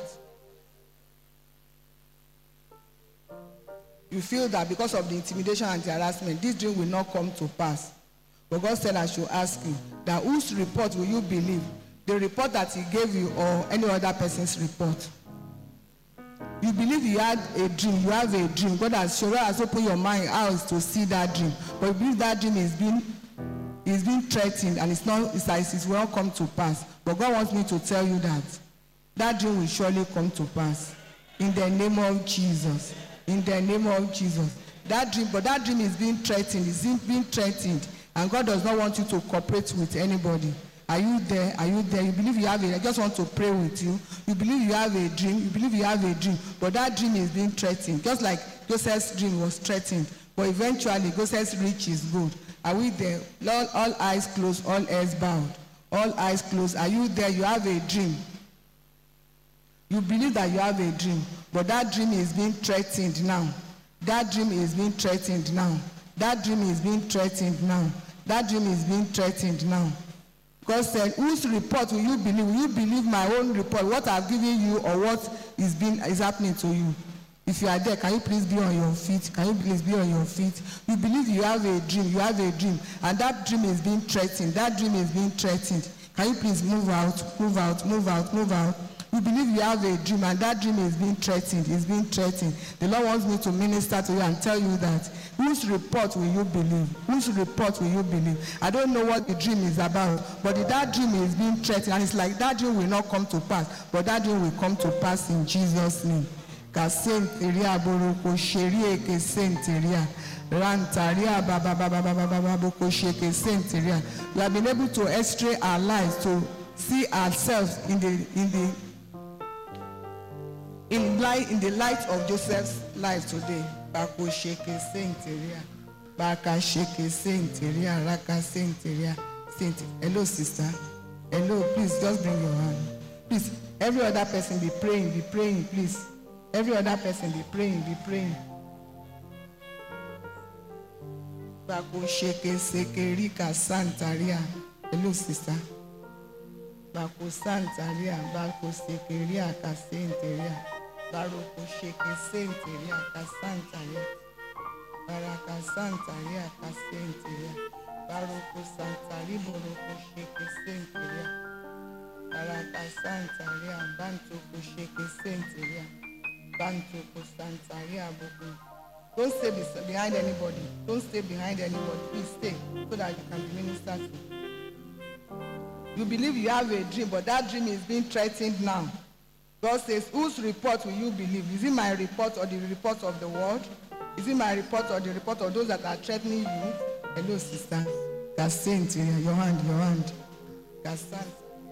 You feel that because of the intimidation and the harassment, this dream will not come to pass. But God said I should ask you, that whose report will you believe? The report that he gave you or any other person's report? You believe you had a dream, you have a dream. God has sure has opened your mind out to see that dream. But you believe that dream is being is being threatened and it's not it's like it will not come to pass. But God wants me to tell you that that dream will surely come to pass. In the name of Jesus. In the name of Jesus. That dream, but that dream is being threatened, is being threatened. And God does not want you to cooperate with anybody. Are you there? Are you there? You believe you have a, I just want to pray with you. You believe you have a dream. You believe you have a dream. But that dream is being threatened. Just like Joseph's dream was threatened. But eventually, Joseph's reach is good. Are we there? All, all eyes closed, all ears bowed. All eyes closed. Are you there? You have a dream. You believe that you have a dream. But that dream is being threatened now. That dream is being threatened now. That dream is being threatened now. That dream is being threatened now. God said, whose report will you believe? Will you believe my own report, what I've given you, or what is being is happening to you? If you are there, can you please be on your feet? Can you please be on your feet? You believe you have a dream, you have a dream, and that dream is being threatened. That dream is being threatened. Can you please move out, move out, move out, move out? You believe you have a dream, and that dream is being threatened, is being threatened. The Lord wants me to minister to you and tell you that. Whose report will you believe? Whose report will you believe? I don't know what the dream is about, but if that dream is being threatened, and it's like that dream will not come to pass, but that dream will come to pass in Jesus' name. Kasenteria boroko sherie kesenteria rantaria baba baba baba baba boko sheke senteria. We have been able to x-ray our lives to see ourselves in the in the in light in the light of Joseph's life today. Bako sheke senteria, baka sheke senteria, raka senteria, sent. Hello, sister. Hello, please just bring your hand. Please, every other person be praying, be praying, please. Every other person be praying, be praying. Bako sheke sekerika santaria. Hello, sister. Bako santaria, bako sekeria kasenteria. Baroko sheke senteria kasantaria. Baraka santaria kasenteria. Baroko santari boroko sheke senteria. Baraka santaria banto ko sheke senteria. Banto ko santaria boko. Don't stay behind anybody. Don't stay behind anybody. Please stay so that you can be ministered to. You believe you have a dream, but that dream is being threatened now. God says, whose report will you believe? Is it my report or the report of the world? Is it my report or the report of those that are threatening you? Hello, sister. Gasent, your hand, your hand. Gasant.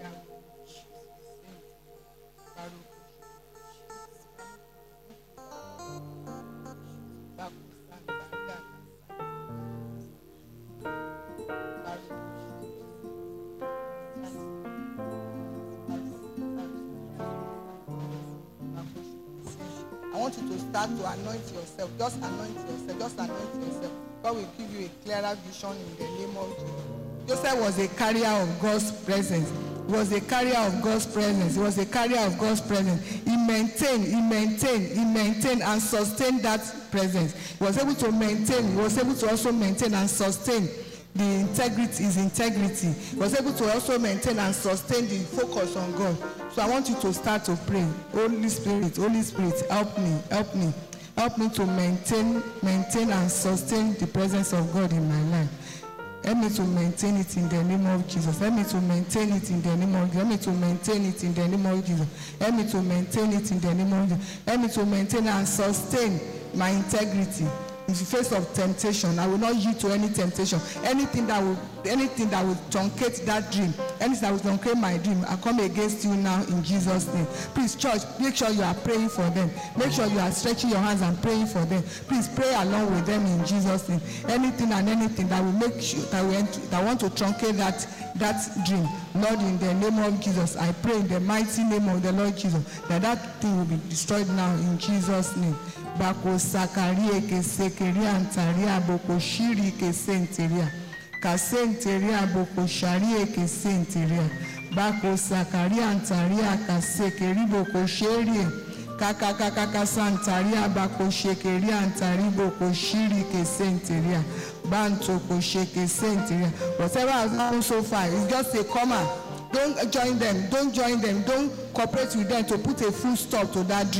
I want you to start to anoint yourself. Just anoint yourself. Just anoint yourself. God will give you a clearer vision in the name of Jesus. Joseph was a carrier of God's presence. He was a carrier of God's presence. He was a carrier of God's presence. He maintained, he maintained, he maintained and sustained that presence. He was able to maintain, he was able to also maintain and sustain the integrity, his integrity. He was able to also maintain and sustain the focus on God. So I want you to start to pray. Holy Spirit, Holy Spirit, help me, help me. Help me to maintain, maintain and sustain the presence of God in my life. Help me to maintain it in the name of Jesus. Help me to maintain it in the name of Jesus. Help me to maintain it in the name of Jesus. Help me to maintain it in the name of Jesus. Help me to maintain and sustain my integrity. In the face of temptation, I will not yield to any temptation. Anything that will, anything that will truncate that dream, anything that will truncate my dream, I come against you now in Jesus' name. Please, church, make sure you are praying for them. Make sure you are stretching your hands and praying for them. Please pray along with them in Jesus' name. Anything and anything that will make sure that we that want to truncate that that dream, Lord, in the name of Jesus, I pray in the mighty name of the Lord Jesus that that thing will be destroyed now in Jesus' name. Bako sakarie ke sekeria antaria boko shiri ke senteria kasenteria boko sharie ke senteria bako sakaria antaria ka sekeri boko sherie kaka kaka ka santaria bako shekeria antari boko shiri ke senteria banto ko sheke senteria. Whatever has happened so far is just a comma. Don't join them. Don't join them. Don't cooperate with them to put a full stop to that dream.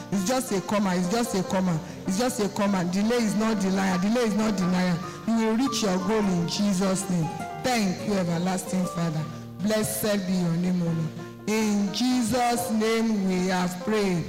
It's just a comma. It's just a comma. It's just a comma. Delay is not denial. Delay is not denial. You will reach your goal in Jesus' name. Thank you, everlasting Father. Blessed be your name, O Lord. In Jesus' name we have prayed.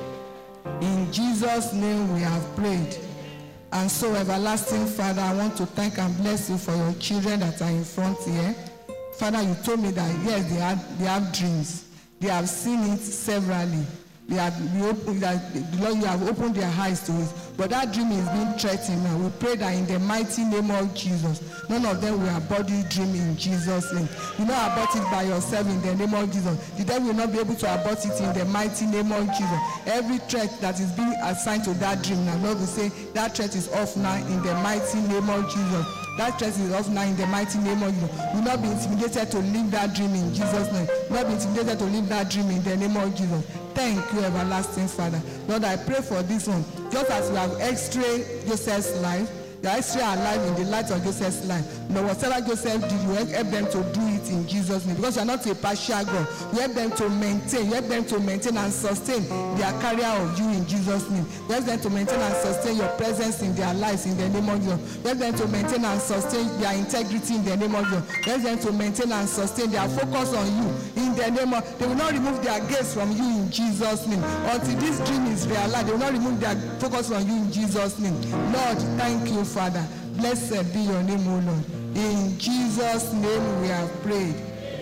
In Jesus' name we have prayed. And so, everlasting Father, I want to thank and bless you for your children that are in front here. Father, you told me that yes, they have, they have dreams. They have seen it severally. They have, you open, that, Lord, you have opened their eyes to it. But that dream is being threatened now. We pray that in the mighty name of Jesus, none of them will abort this dream in Jesus' name. You not abort it by yourself in the name of Jesus. The devil will not be able to abort it in the mighty name of Jesus. Every threat that is being assigned to that dream now, Lord will say that threat is off now in the mighty name of Jesus. That threat is off now in the mighty name of Jesus. You will not be intimidated to live that dream in Jesus' name. You will not be intimidated to live that dream in the name of Jesus. Thank you, everlasting Father. Lord, I pray for this one. Just as you have x-rayed Joseph's life, you are x-ray alive in the light of Joseph's life. Now, whatever Joseph did, you help them to do it in Jesus' name. Because you are not a partial God. You help them to maintain, you help them to maintain and sustain their career of you in Jesus' name. You help them to maintain and sustain your presence in their lives in the name of Jesus. You help them to maintain and sustain their integrity in the name of Jesus. You help them to maintain and sustain their focus on you in the name of. They will not remove their gaze from you in Jesus' name. Until this dream is realized, they will not remove their focus on you in Jesus' name. Lord, thank you, Father. Blessed be your name, O Lord. In Jesus' name we have prayed.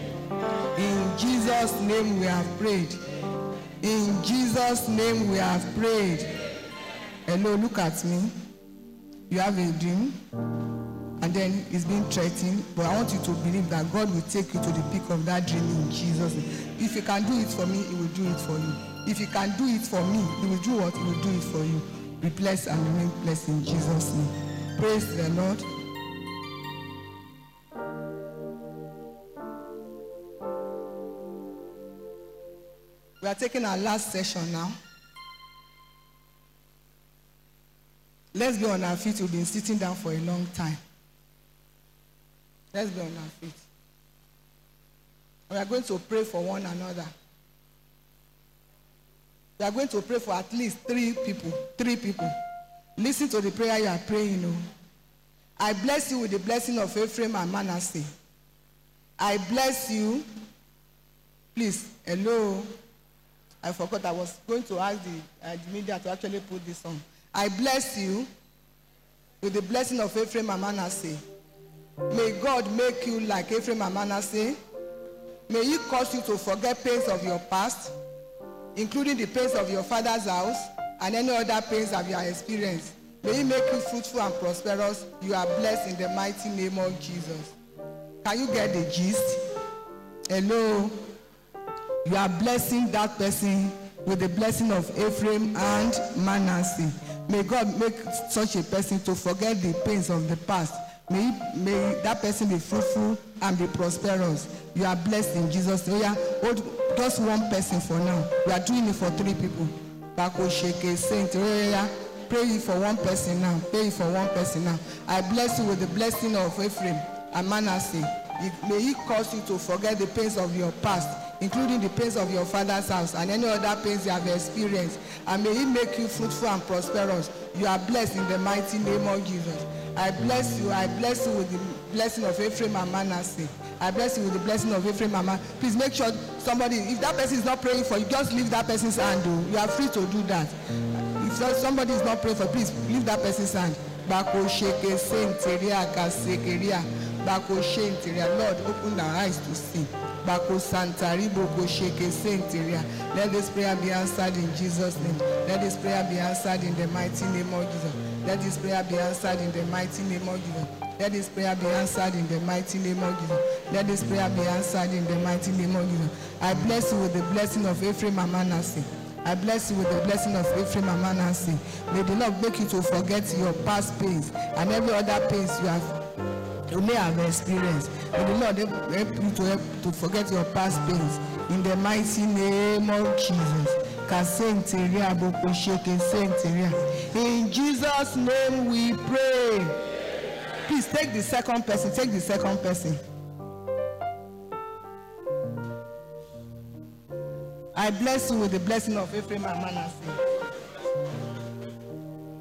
In Jesus' name we have prayed. In Jesus' name we have prayed. Hello, look at me. You have a dream, and then it's being threatened, but I want you to believe that God will take you to the peak of that dream in Jesus' name. If you can do it for me, He will do it for you. If you can do it for me, He will do what? He will do it for you. Be blessed and remain blessed in Jesus' name. Praise the Lord. We are taking our last session now. Let's be on our feet. We've been sitting down for a long time. Let's be on our feet. We are going to pray for one another. We are going to pray for at least three people. Three people. Listen to the prayer you are praying. You know. I bless you with the blessing of Ephraim and Manasseh. I bless you. Please, hello. I forgot I was going to ask the, uh, the media to actually put this on. I bless you with the blessing of Ephraim and Manasseh. May God make you like Ephraim and Manasseh. May He cause you to forget pains of your past, including the pains of your father's house and any other pains that you have experienced. May He make you fruitful and prosperous. You are blessed in the mighty name of Jesus. Can you get the gist? Hello? You are blessing that person with the blessing of Ephraim and Manasseh. May God make such a person to forget the pains of the past. May, may that person be fruitful and be prosperous. You are blessed in Jesus' name. Yeah, hold just one person for now. We are doing it for three people. Bako Sheke Saint. Pray for one person now. Pray for one person now. I bless you with the blessing of Ephraim and Manasseh. May He cause you to forget the pains of your past, including the pains of your father's house and any other pains you have experienced. And may He make you fruitful and prosperous. You are blessed in the mighty name of Jesus. I bless you. I bless you with the blessing of Ephraim and Manasseh. I bless you with the blessing of Ephraim and Manasseh. Please make sure somebody, if that person is not praying for you, just leave that person's hand. You are free to do that. If somebody is not praying for you, please leave that person's hand. Bako Sheke Senteria Kasekeria. Bako Shenteria. Lord, open our eyes to see. Bako Santari Boko Sheke Senteria. Let this prayer be answered in Jesus' name. Let this prayer be answered in the mighty name of Jesus. Let this prayer be answered in the mighty name of Jesus. Let this prayer be answered in the mighty name of Jesus. Let this prayer be answered in the mighty name of Jesus. I bless you with the blessing of Ephraim and Manasseh. I bless you with the blessing of Ephraim and Manasseh. May the Lord make you to forget your past pains and every other pains you have you may have experienced. May the Lord help you to help to forget your past pains in the mighty name of Jesus. In Jesus' name we pray. Please take the second person. Take the second person. I bless you with the blessing of Ephraim and Manasseh.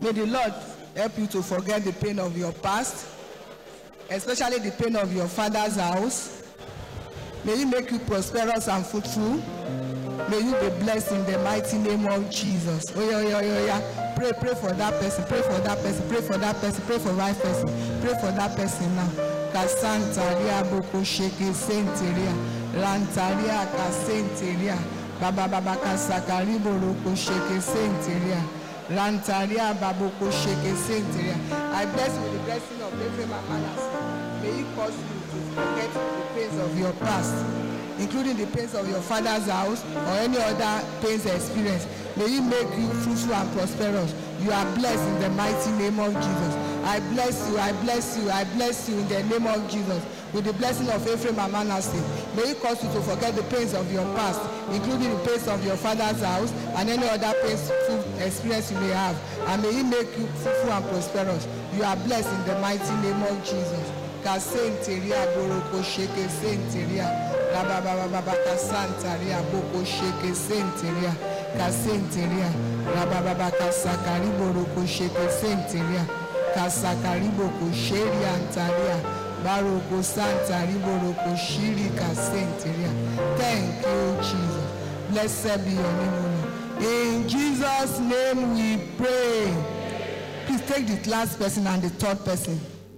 May the Lord help you to forget the pain of your past, especially the pain of your father's house. May He make you prosperous and fruitful. May you be blessed in the mighty name of Jesus. Oh yeah, yeah, yeah, yeah. Pray, pray for that person. Pray for that person. Pray for that person. Pray for right person. Pray for that person now. Kasantaria boko sheke senteria. Lantaria kasenteria. Baba baba kasakari boko sheke senteria. Lantaria baboko sheke senteria. I bless you with the blessing of Ephraim and Manasseh. May He cause you to forget the pains of your past, including the pains of your father's house or any other pains experience. May He make you fruitful and prosperous. You are blessed in the mighty name of Jesus. I bless you, I bless you, I bless you in the name of Jesus. With the blessing of Ephraim and Manasseh, may He cause you to forget the pains of your past, including the pains of your father's house and any other painful experience you may have. And may He make you fruitful and prosperous. You are blessed in the mighty name of Jesus. Kasenteria boroko sheke senteria. Rabababa kasantaria boko sheke senteria. Kasenteria. Rabababa kasakari boroko sheke senteria. Kasakari boko sheri antaria. Baroko santari boroko shiri kasenteria. Thank you, Jesus. Blessed be your name, O Lord. In Jesus' name we pray. Please take the last person and the third person.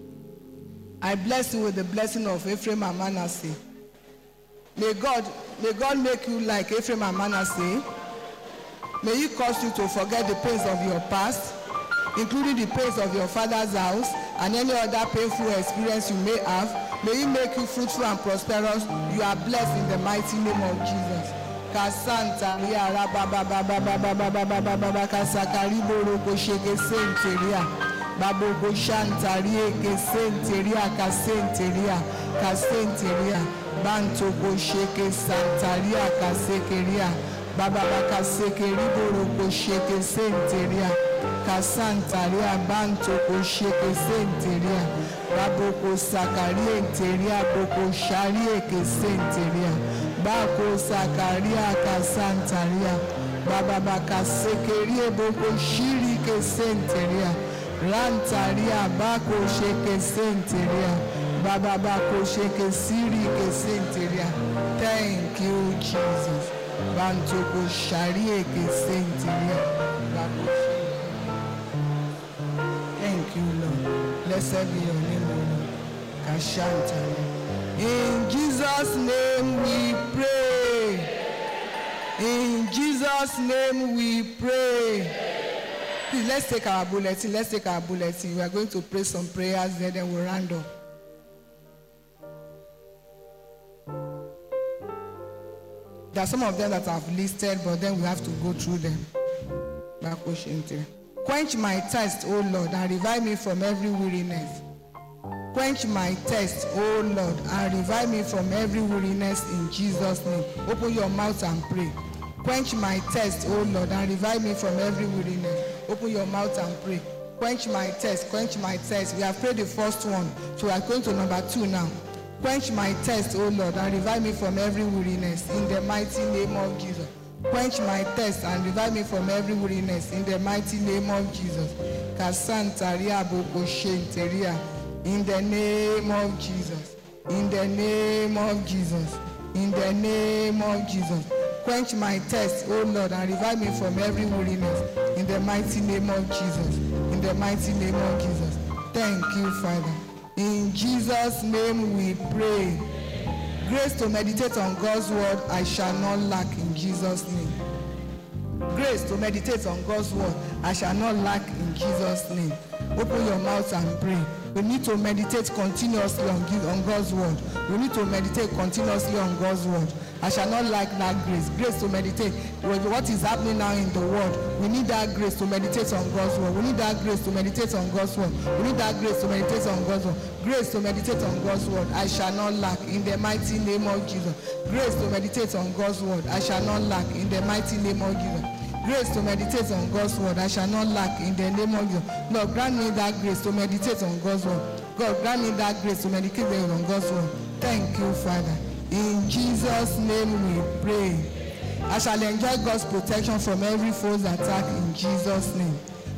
I bless you with the blessing of Ephraim and Manasseh. May God, may God make you like Ephraim and Manasseh. May He cause you to forget the pains of your past, including the pains of your father's house and any other painful experience you may have. May He make you fruitful and prosperous. You are blessed in the mighty name of Jesus. Kasanta ria rababa baba baba baba baba baba kasakari boroko sheke senteria. Baboko shantarie ke senteria kasenteria kasenteria bantoko sheke santaria kasekeria baba bakasekeri boroko sheke senteria kasantaria bantoko sheke senteria baboko sakarie enteria boko sharie ke senteria bako sakaria kasantaria baba bakasekeri boko shiri ke senteria Rantaria bako sheke senteria. Baba bako sheke siri ke senteria. Thank you, Jesus. Bantoko sharie ke senteria. Thank you, Lord. Blessed be your name, Lord. Kashantaria. In Jesus' name we pray. In Jesus' name we pray. Please, let's take our bulletin. Let's take our bulletin. We are going to pray some prayers there, then we'll round up. There are some of them that I've listed, but then we have to go through them. Quench my thirst, O Lord, and revive me from every weariness. Quench my thirst, O Lord, and revive me from every weariness in Jesus' name. Open your mouth and pray. Quench my thirst, O Lord, and revive me from every weariness. Open your mouth and pray. Quench my thirst, quench my thirst. We have prayed the first one, so we are going to number two now. Quench my thirst, O Lord, and revive me from every weariness in the mighty name of Jesus. Quench my thirst and revive me from every weariness in the mighty name of Jesus. Kasantaria boko shenteria. In the name of Jesus. In the name of Jesus. In the name of Jesus. Quench my thirst, O Lord, and revive me from every weariness. In the mighty name of Jesus. In the mighty name of Jesus. Thank you, Father. In Jesus' name we pray. Grace to meditate on God's word, I shall not lack in Jesus' name. Grace to meditate on God's word, I shall not lack in Jesus' name. Open your mouth and pray. We need to meditate continuously on God's word. We need to meditate continuously on God's word. I shall not lack that grace. Grace to meditate with what is happening now in the world. We need that grace to meditate on God's word. We need that grace to meditate on God's word. We need that grace to meditate on God's word. Grace to meditate on God's word. I shall not lack in the mighty name of Jesus. Grace to meditate on God's word. I shall not lack in the mighty name of Jesus. Grace to meditate on God's word. I shall not lack in the name of Jesus. Lord, grant me that grace to meditate on God's word. God, grant me that grace to meditate on God's word. Thank you, Father. In Jesus' name we pray. I shall enjoy God's protection from every foe's attack in Jesus' name.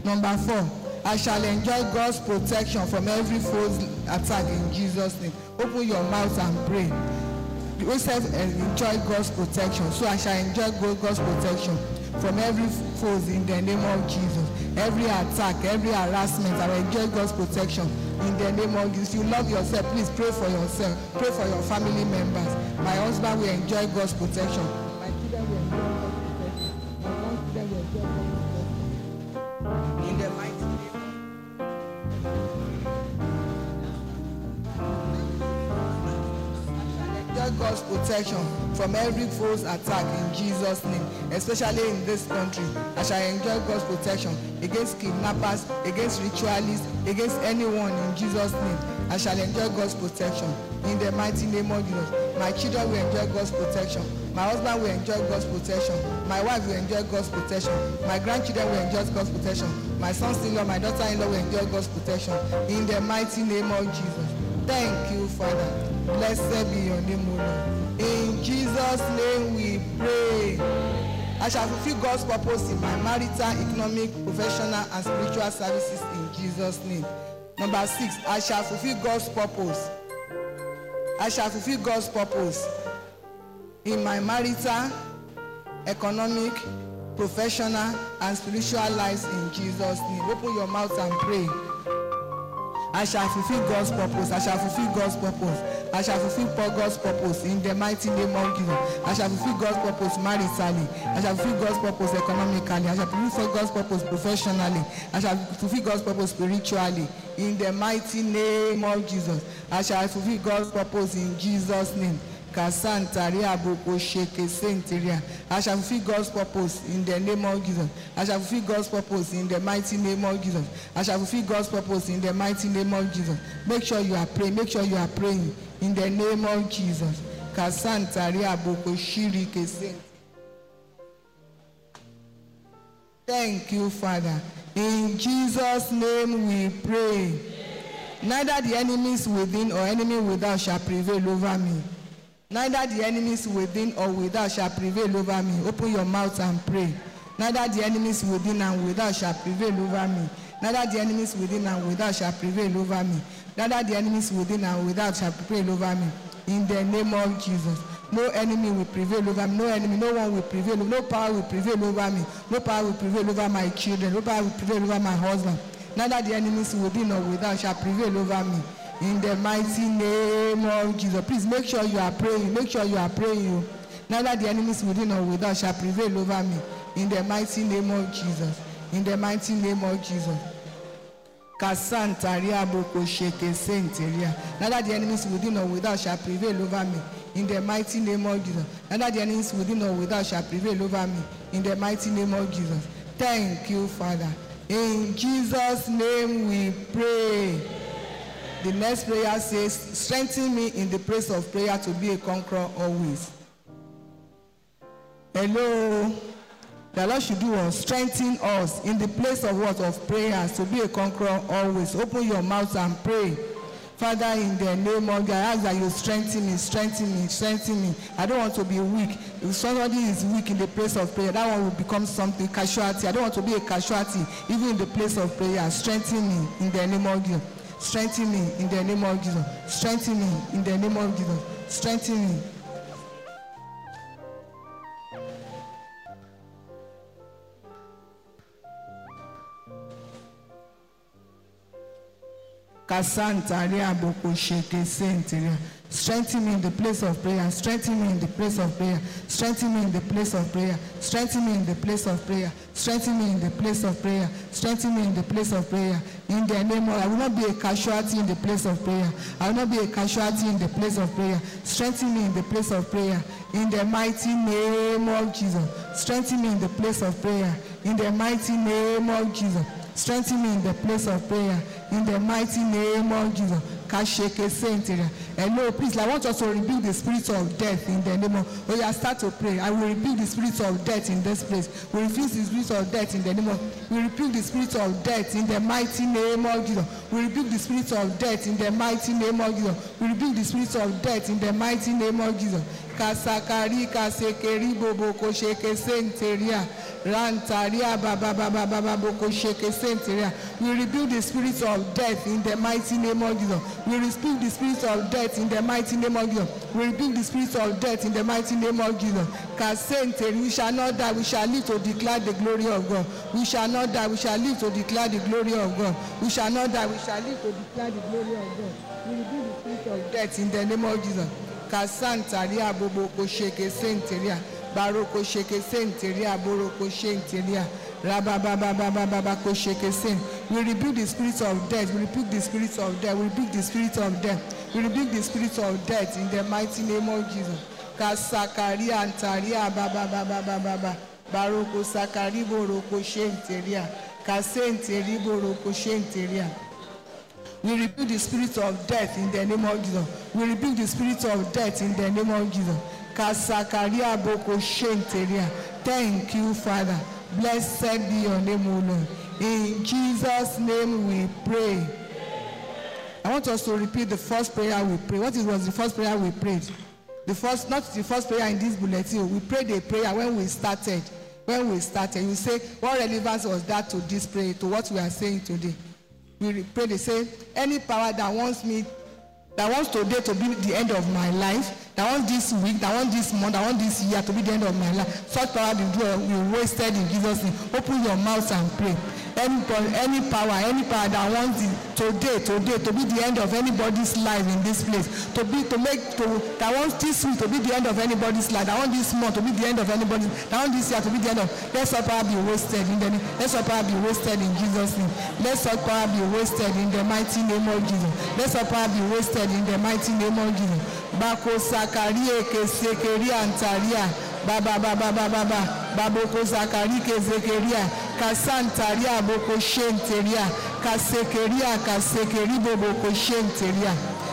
Number four, I shall enjoy God's protection from every foe's attack in Jesus' name. Open your mouth and pray. We self enjoy God's protection, so I shall enjoy God's protection from every foe in the name of Jesus. Every attack, every harassment, I will enjoy God's protection in the name of Jesus. If you love yourself, please pray for yourself. Pray for your family members. My husband will enjoy God's protection. My children will enjoy God's protection. My grandchildren will enjoy God's protection. In the mighty name. God's protection from every foe's attack in Jesus' name, especially in this country. I shall enjoy God's protection against kidnappers, against ritualists, against anyone in Jesus' name. I shall enjoy God's protection in the mighty name of Jesus. My children will enjoy God's protection. My husband will enjoy God's protection. My wife will enjoy God's protection. My grandchildren will enjoy God's protection. My sons-in-law, my daughter-in-law will enjoy God's protection in the mighty name of Jesus. Thank you, Father. Blessed be your name, O Lord. In Jesus' name we pray. I shall fulfill God's purpose in my marital, economic, professional, and spiritual services in Jesus' name. Number six, I shall fulfill God's purpose. I shall fulfill God's purpose in my marital, economic, professional, and spiritual lives in Jesus' name. Open your mouth and pray. I shall fulfill God's purpose. I shall fulfill God's purpose. I shall fulfill God's purpose in the mighty name of Jesus. I shall fulfill God's purpose maritally. I shall fulfill God's purpose economically. I shall fulfill God's purpose professionally. I shall fulfill God's purpose spiritually in the mighty name of Jesus. I shall fulfill God's purpose in Jesus' name. I shall fulfill God's purpose in the name of Jesus. I shall fulfill God's purpose in the mighty name of Jesus. I shall fulfill God's purpose in the mighty name of Jesus. Make sure you are praying. Make sure you are praying in the name of Jesus. Thank you, Father. In Jesus' name we pray. Neither the enemies within or enemy without shall prevail over me. Neither the enemies within or without shall prevail over me. Open your mouth and pray. Neither the enemies within and without shall prevail over me. Neither the enemies within and without shall prevail over me. Neither the enemies within and without shall prevail over me. In the name of Jesus. No enemy will prevail over me. No enemy, no one will prevail. No power will prevail over me. No power will prevail over my children. No power will prevail over my husband. Neither the enemies within or without shall prevail over me. In the mighty name of Jesus. Please make sure you are praying. Make sure you are praying. Neither the enemies within or without shall prevail over me. In the mighty name of Jesus. In the mighty name of Jesus. Neither the enemies within or without shall prevail over me. In the mighty name of Jesus. Neither the enemies within or without shall prevail over me. In the mighty name of Jesus. Thank you, Father. In Jesus' name we pray. The next prayer says, strengthen me in the place of prayer to be a conqueror always. Hello. The Lord should do us, strengthen us in the place of what? Of prayers to be a conqueror always. Open your mouth and pray. Father, in the name of God, I ask that you strengthen me, strengthen me, strengthen me. I don't want to be weak. If somebody is weak in the place of prayer, that one will become something, casualty. I don't want to be a casualty, even in the place of prayer. Strengthen me in the name of Jesus. Strengthen me in the name of Jesus. Strengthen me in the name of Jesus. Strengthen me. Strengthen me in the place of prayer. Strengthen me in the place of prayer. Strengthen me in the place of prayer. Strengthen me in the place of prayer. Strengthen me in the place of prayer. Strengthen me in the place of prayer. In the name of, I will not be a casualty in the place of prayer. I will not be a casualty in the place of prayer. Strengthen me in the place of prayer. In the mighty name of Jesus. Strengthen me in the place of prayer. In the mighty name of Jesus. Strengthen me in the place of prayer. In the mighty name of Jesus. Hello, please, I want us to rebuke the spirit of death in the name of, oh yeah, start to pray. I will rebuke the spirit of death in this place. We refuse the spirit of death in the name of, we rebuke the spirit of death in the mighty name of Jesus. We rebuke the spirit of death in the mighty name of Jesus. We rebuke the spirit of death in the mighty name of Jesus. Kasakari kasekeri bobo kosheke senteria. Rantaria Baba Baba Baba Boko Sheke Senteria. We rebuke the spirit of death in the mighty name of Jesus. We rebuke the spirit of death in the mighty name of Jesus. We rebuke the spirit of death in the mighty name of Jesus. Kasenteri, we shall not die, we shall live to declare the glory of God. We shall not die, we shall live to declare the glory of God. We shall not die, we shall live to declare the glory of God. We rebuke the spirit of death in the name of Jesus. Kasantaria Boboko Sheke Senteria. Baroko Sheke Senteria, Boroko Shenteria, Rababababababako Sheke Sen. We rebuke the spirit of death. We rebuke the spirit of death. We rebuke the spirit of death. We rebuke the spirit of death in the mighty name of Jesus. Kasakaria Antaria Baba Baba Baba Baroko Sakari Boroko Shenteria, Kasenteri Boroko Shenteria. We rebuke the spirit of death in the name of Jesus. We rebuke the spirit of death in the name of Jesus. Kasakaria Boko Shenteria. Thank you, Father. Blessed be your name, O Lord. In Jesus' name we pray. I want us to repeat the first prayer we prayed. What was the first prayer we prayed? The first, not the first prayer in this bulletin. We prayed a prayer when we started. When we started, you say, what relevance was that to this prayer, to what we are saying today? We pray, they say, any power that wants me, that wants today to be the end of my life, that wants this week, that wants this month, that wants this year to be the end of my life, such power will be wasted in Jesus' name. Open your mouth and pray. Any, any power, any power that wants it today, today to be the end of anybody's life in this place, to be, to make, to, that wants this week to be the end of anybody's life, that wants this month to be the end of anybody's, that wants this year to be the end of, let such power be wasted in the name, let such power be wasted in Jesus' name. Let such power be wasted in the mighty name of Jesus. Let such power be wasted in the mighty name of Jesus. Bako Sakarie Kesekeria Antaria Baba Baba Baba Baba Baboko Zakari Kesekeria Kasantaria Boko Shenteria Kasekeria Kasekeri Boboko Shenteria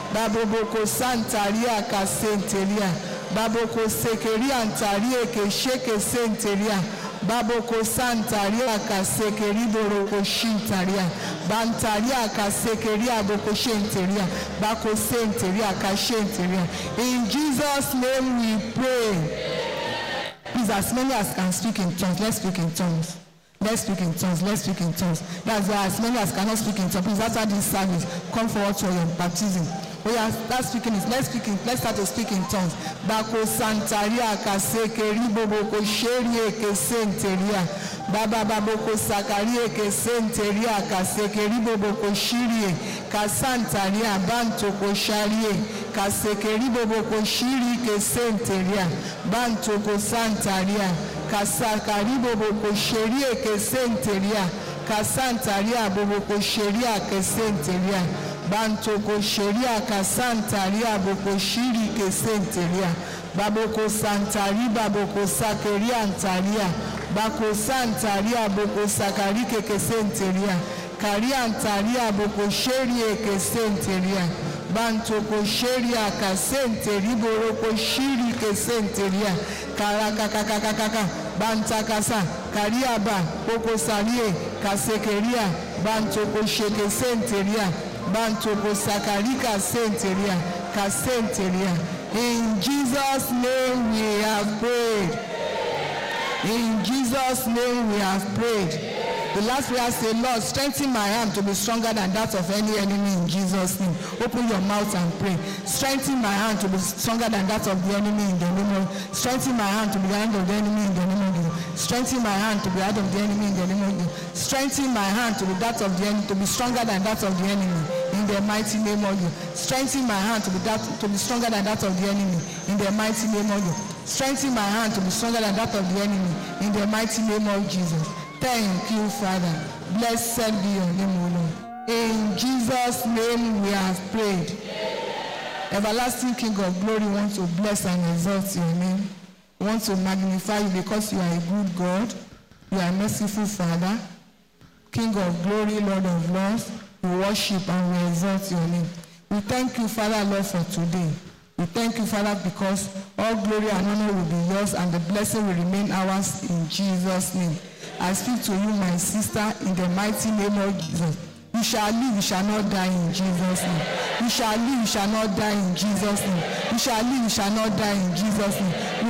Baboko Santaria Kasenteria Baboko Sekeria Antaria Kesheke Senteria Baboko Santaria Kasekeri Boroko Shintaria Bantaria Kasekeria Boko Shenteria Bako Senteria Kashenteria. In Jesus' name we pray. Please, as many as can speak in tongues, let's speak in tongues. Let's speak in tongues. Let's speak in tongues. That's why as many as cannot speak in tongues, please, after this service, come forward for your baptism. Oh yeah, that's speaking is let's speak in, let's start to speak in tongues. Bako Santaria Kasekeri Boboko Sherie Kesenteria Baba Baboko Sakarie Kesenteria Kasekeri Boboko Shirie Kasantaria Bantoko Sharie Kasekeri Boboko Shiri Kesenteria Bantoko Santaria Kasakari Boboko Sherie Kesenteria Kasantaria Boboko Sheria Kesenteria Bantoko Sheria Kasantaria Boko Shiri Kesenteria Baboko Santari Baboko Sakeria Antaria Bako Santaria Boko Sakari Kesenteria Karia Antaria Boko Sheria Kesenteria Bantoko Sheria Kasenteri Boroko Shiri Kesenteria Karakakakakaka Bantakasa Kariaba Boko Sarie Kasekeria Bantoko Sheke Senteria Bantoko Sakarika Senteria Kasenteria. In Jesus' name we have prayed. In Jesus' name we have prayed. The last prayer says, Lord, strengthen my arm to be stronger than that of any enemy in Jesus' name. Open your mouth and pray. Strengthen my hand to be stronger than that of the enemy in the name of Strengthen my hand to be the hand of the enemy in the name of Jesus. Strengthen my hand to be the hand of the enemy in the name of Jesus. Strengthen my hand to be that of the enemy, to be stronger than that of the enemy in the mighty name of Jesus. Strengthen my hand to be that to be stronger than that of the enemy in the mighty name of Jesus. Strengthen my hand to be stronger than that of the enemy in the mighty name of Jesus. Thank you, Father. Blessed be your name, O Lord. In Jesus' name we have prayed. Everlasting King of glory, wants to bless and exalt your name. Wants to magnify you because you are a good God. You are a merciful Father. King of glory, Lord of lords, we worship and we exalt your name. We thank you, Father, Lord, for today. We thank you, Father, because all glory and honor will be yours and the blessing will remain ours in Jesus' name. I speak to you, my sister, in the mighty name of Jesus. You shall live, you shall not die in Jesus' name. You shall live, you shall not die in Jesus' name. You shall live, you shall not die in Jesus' name. We rebuke the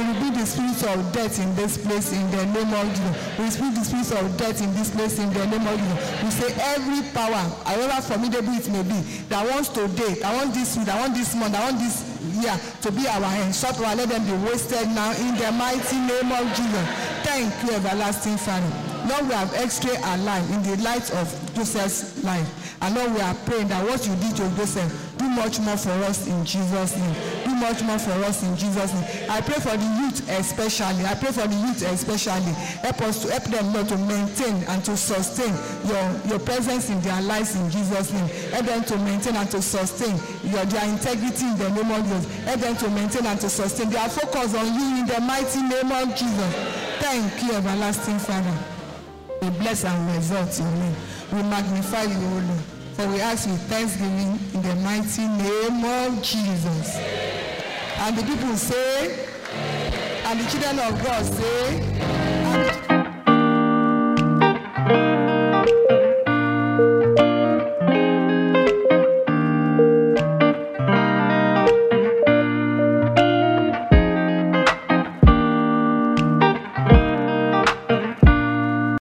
the spirit of death in this place in the name of Jesus. We speak the spirit of death in this place in the name of Jesus. We say every power, however formidable it may be, that wants to date, I want this week, I want this month, I want this year to be our end. Short while, let them be wasted now in the mighty name of Jesus. Thank you, everlasting Father. Lord, we have x-ray our life in the light of Joseph's life. And Lord, we are praying that what you did to Joseph, do much more for us in Jesus' name. Do much more for us in Jesus' name. I pray for the youth especially. I pray for the youth especially. Help us to help them, Lord, to maintain and to sustain your, your presence in their lives in Jesus' name. Help them to maintain and to sustain your, their integrity in the name of Jesus. Help them to maintain and to sustain their focus on you in the mighty name of Jesus. Thank you, everlasting Father. We bless and we exalt your name. We magnify you, O Lord. For we ask with thanksgiving in the mighty name of Jesus. And the people say, and the children of God say, and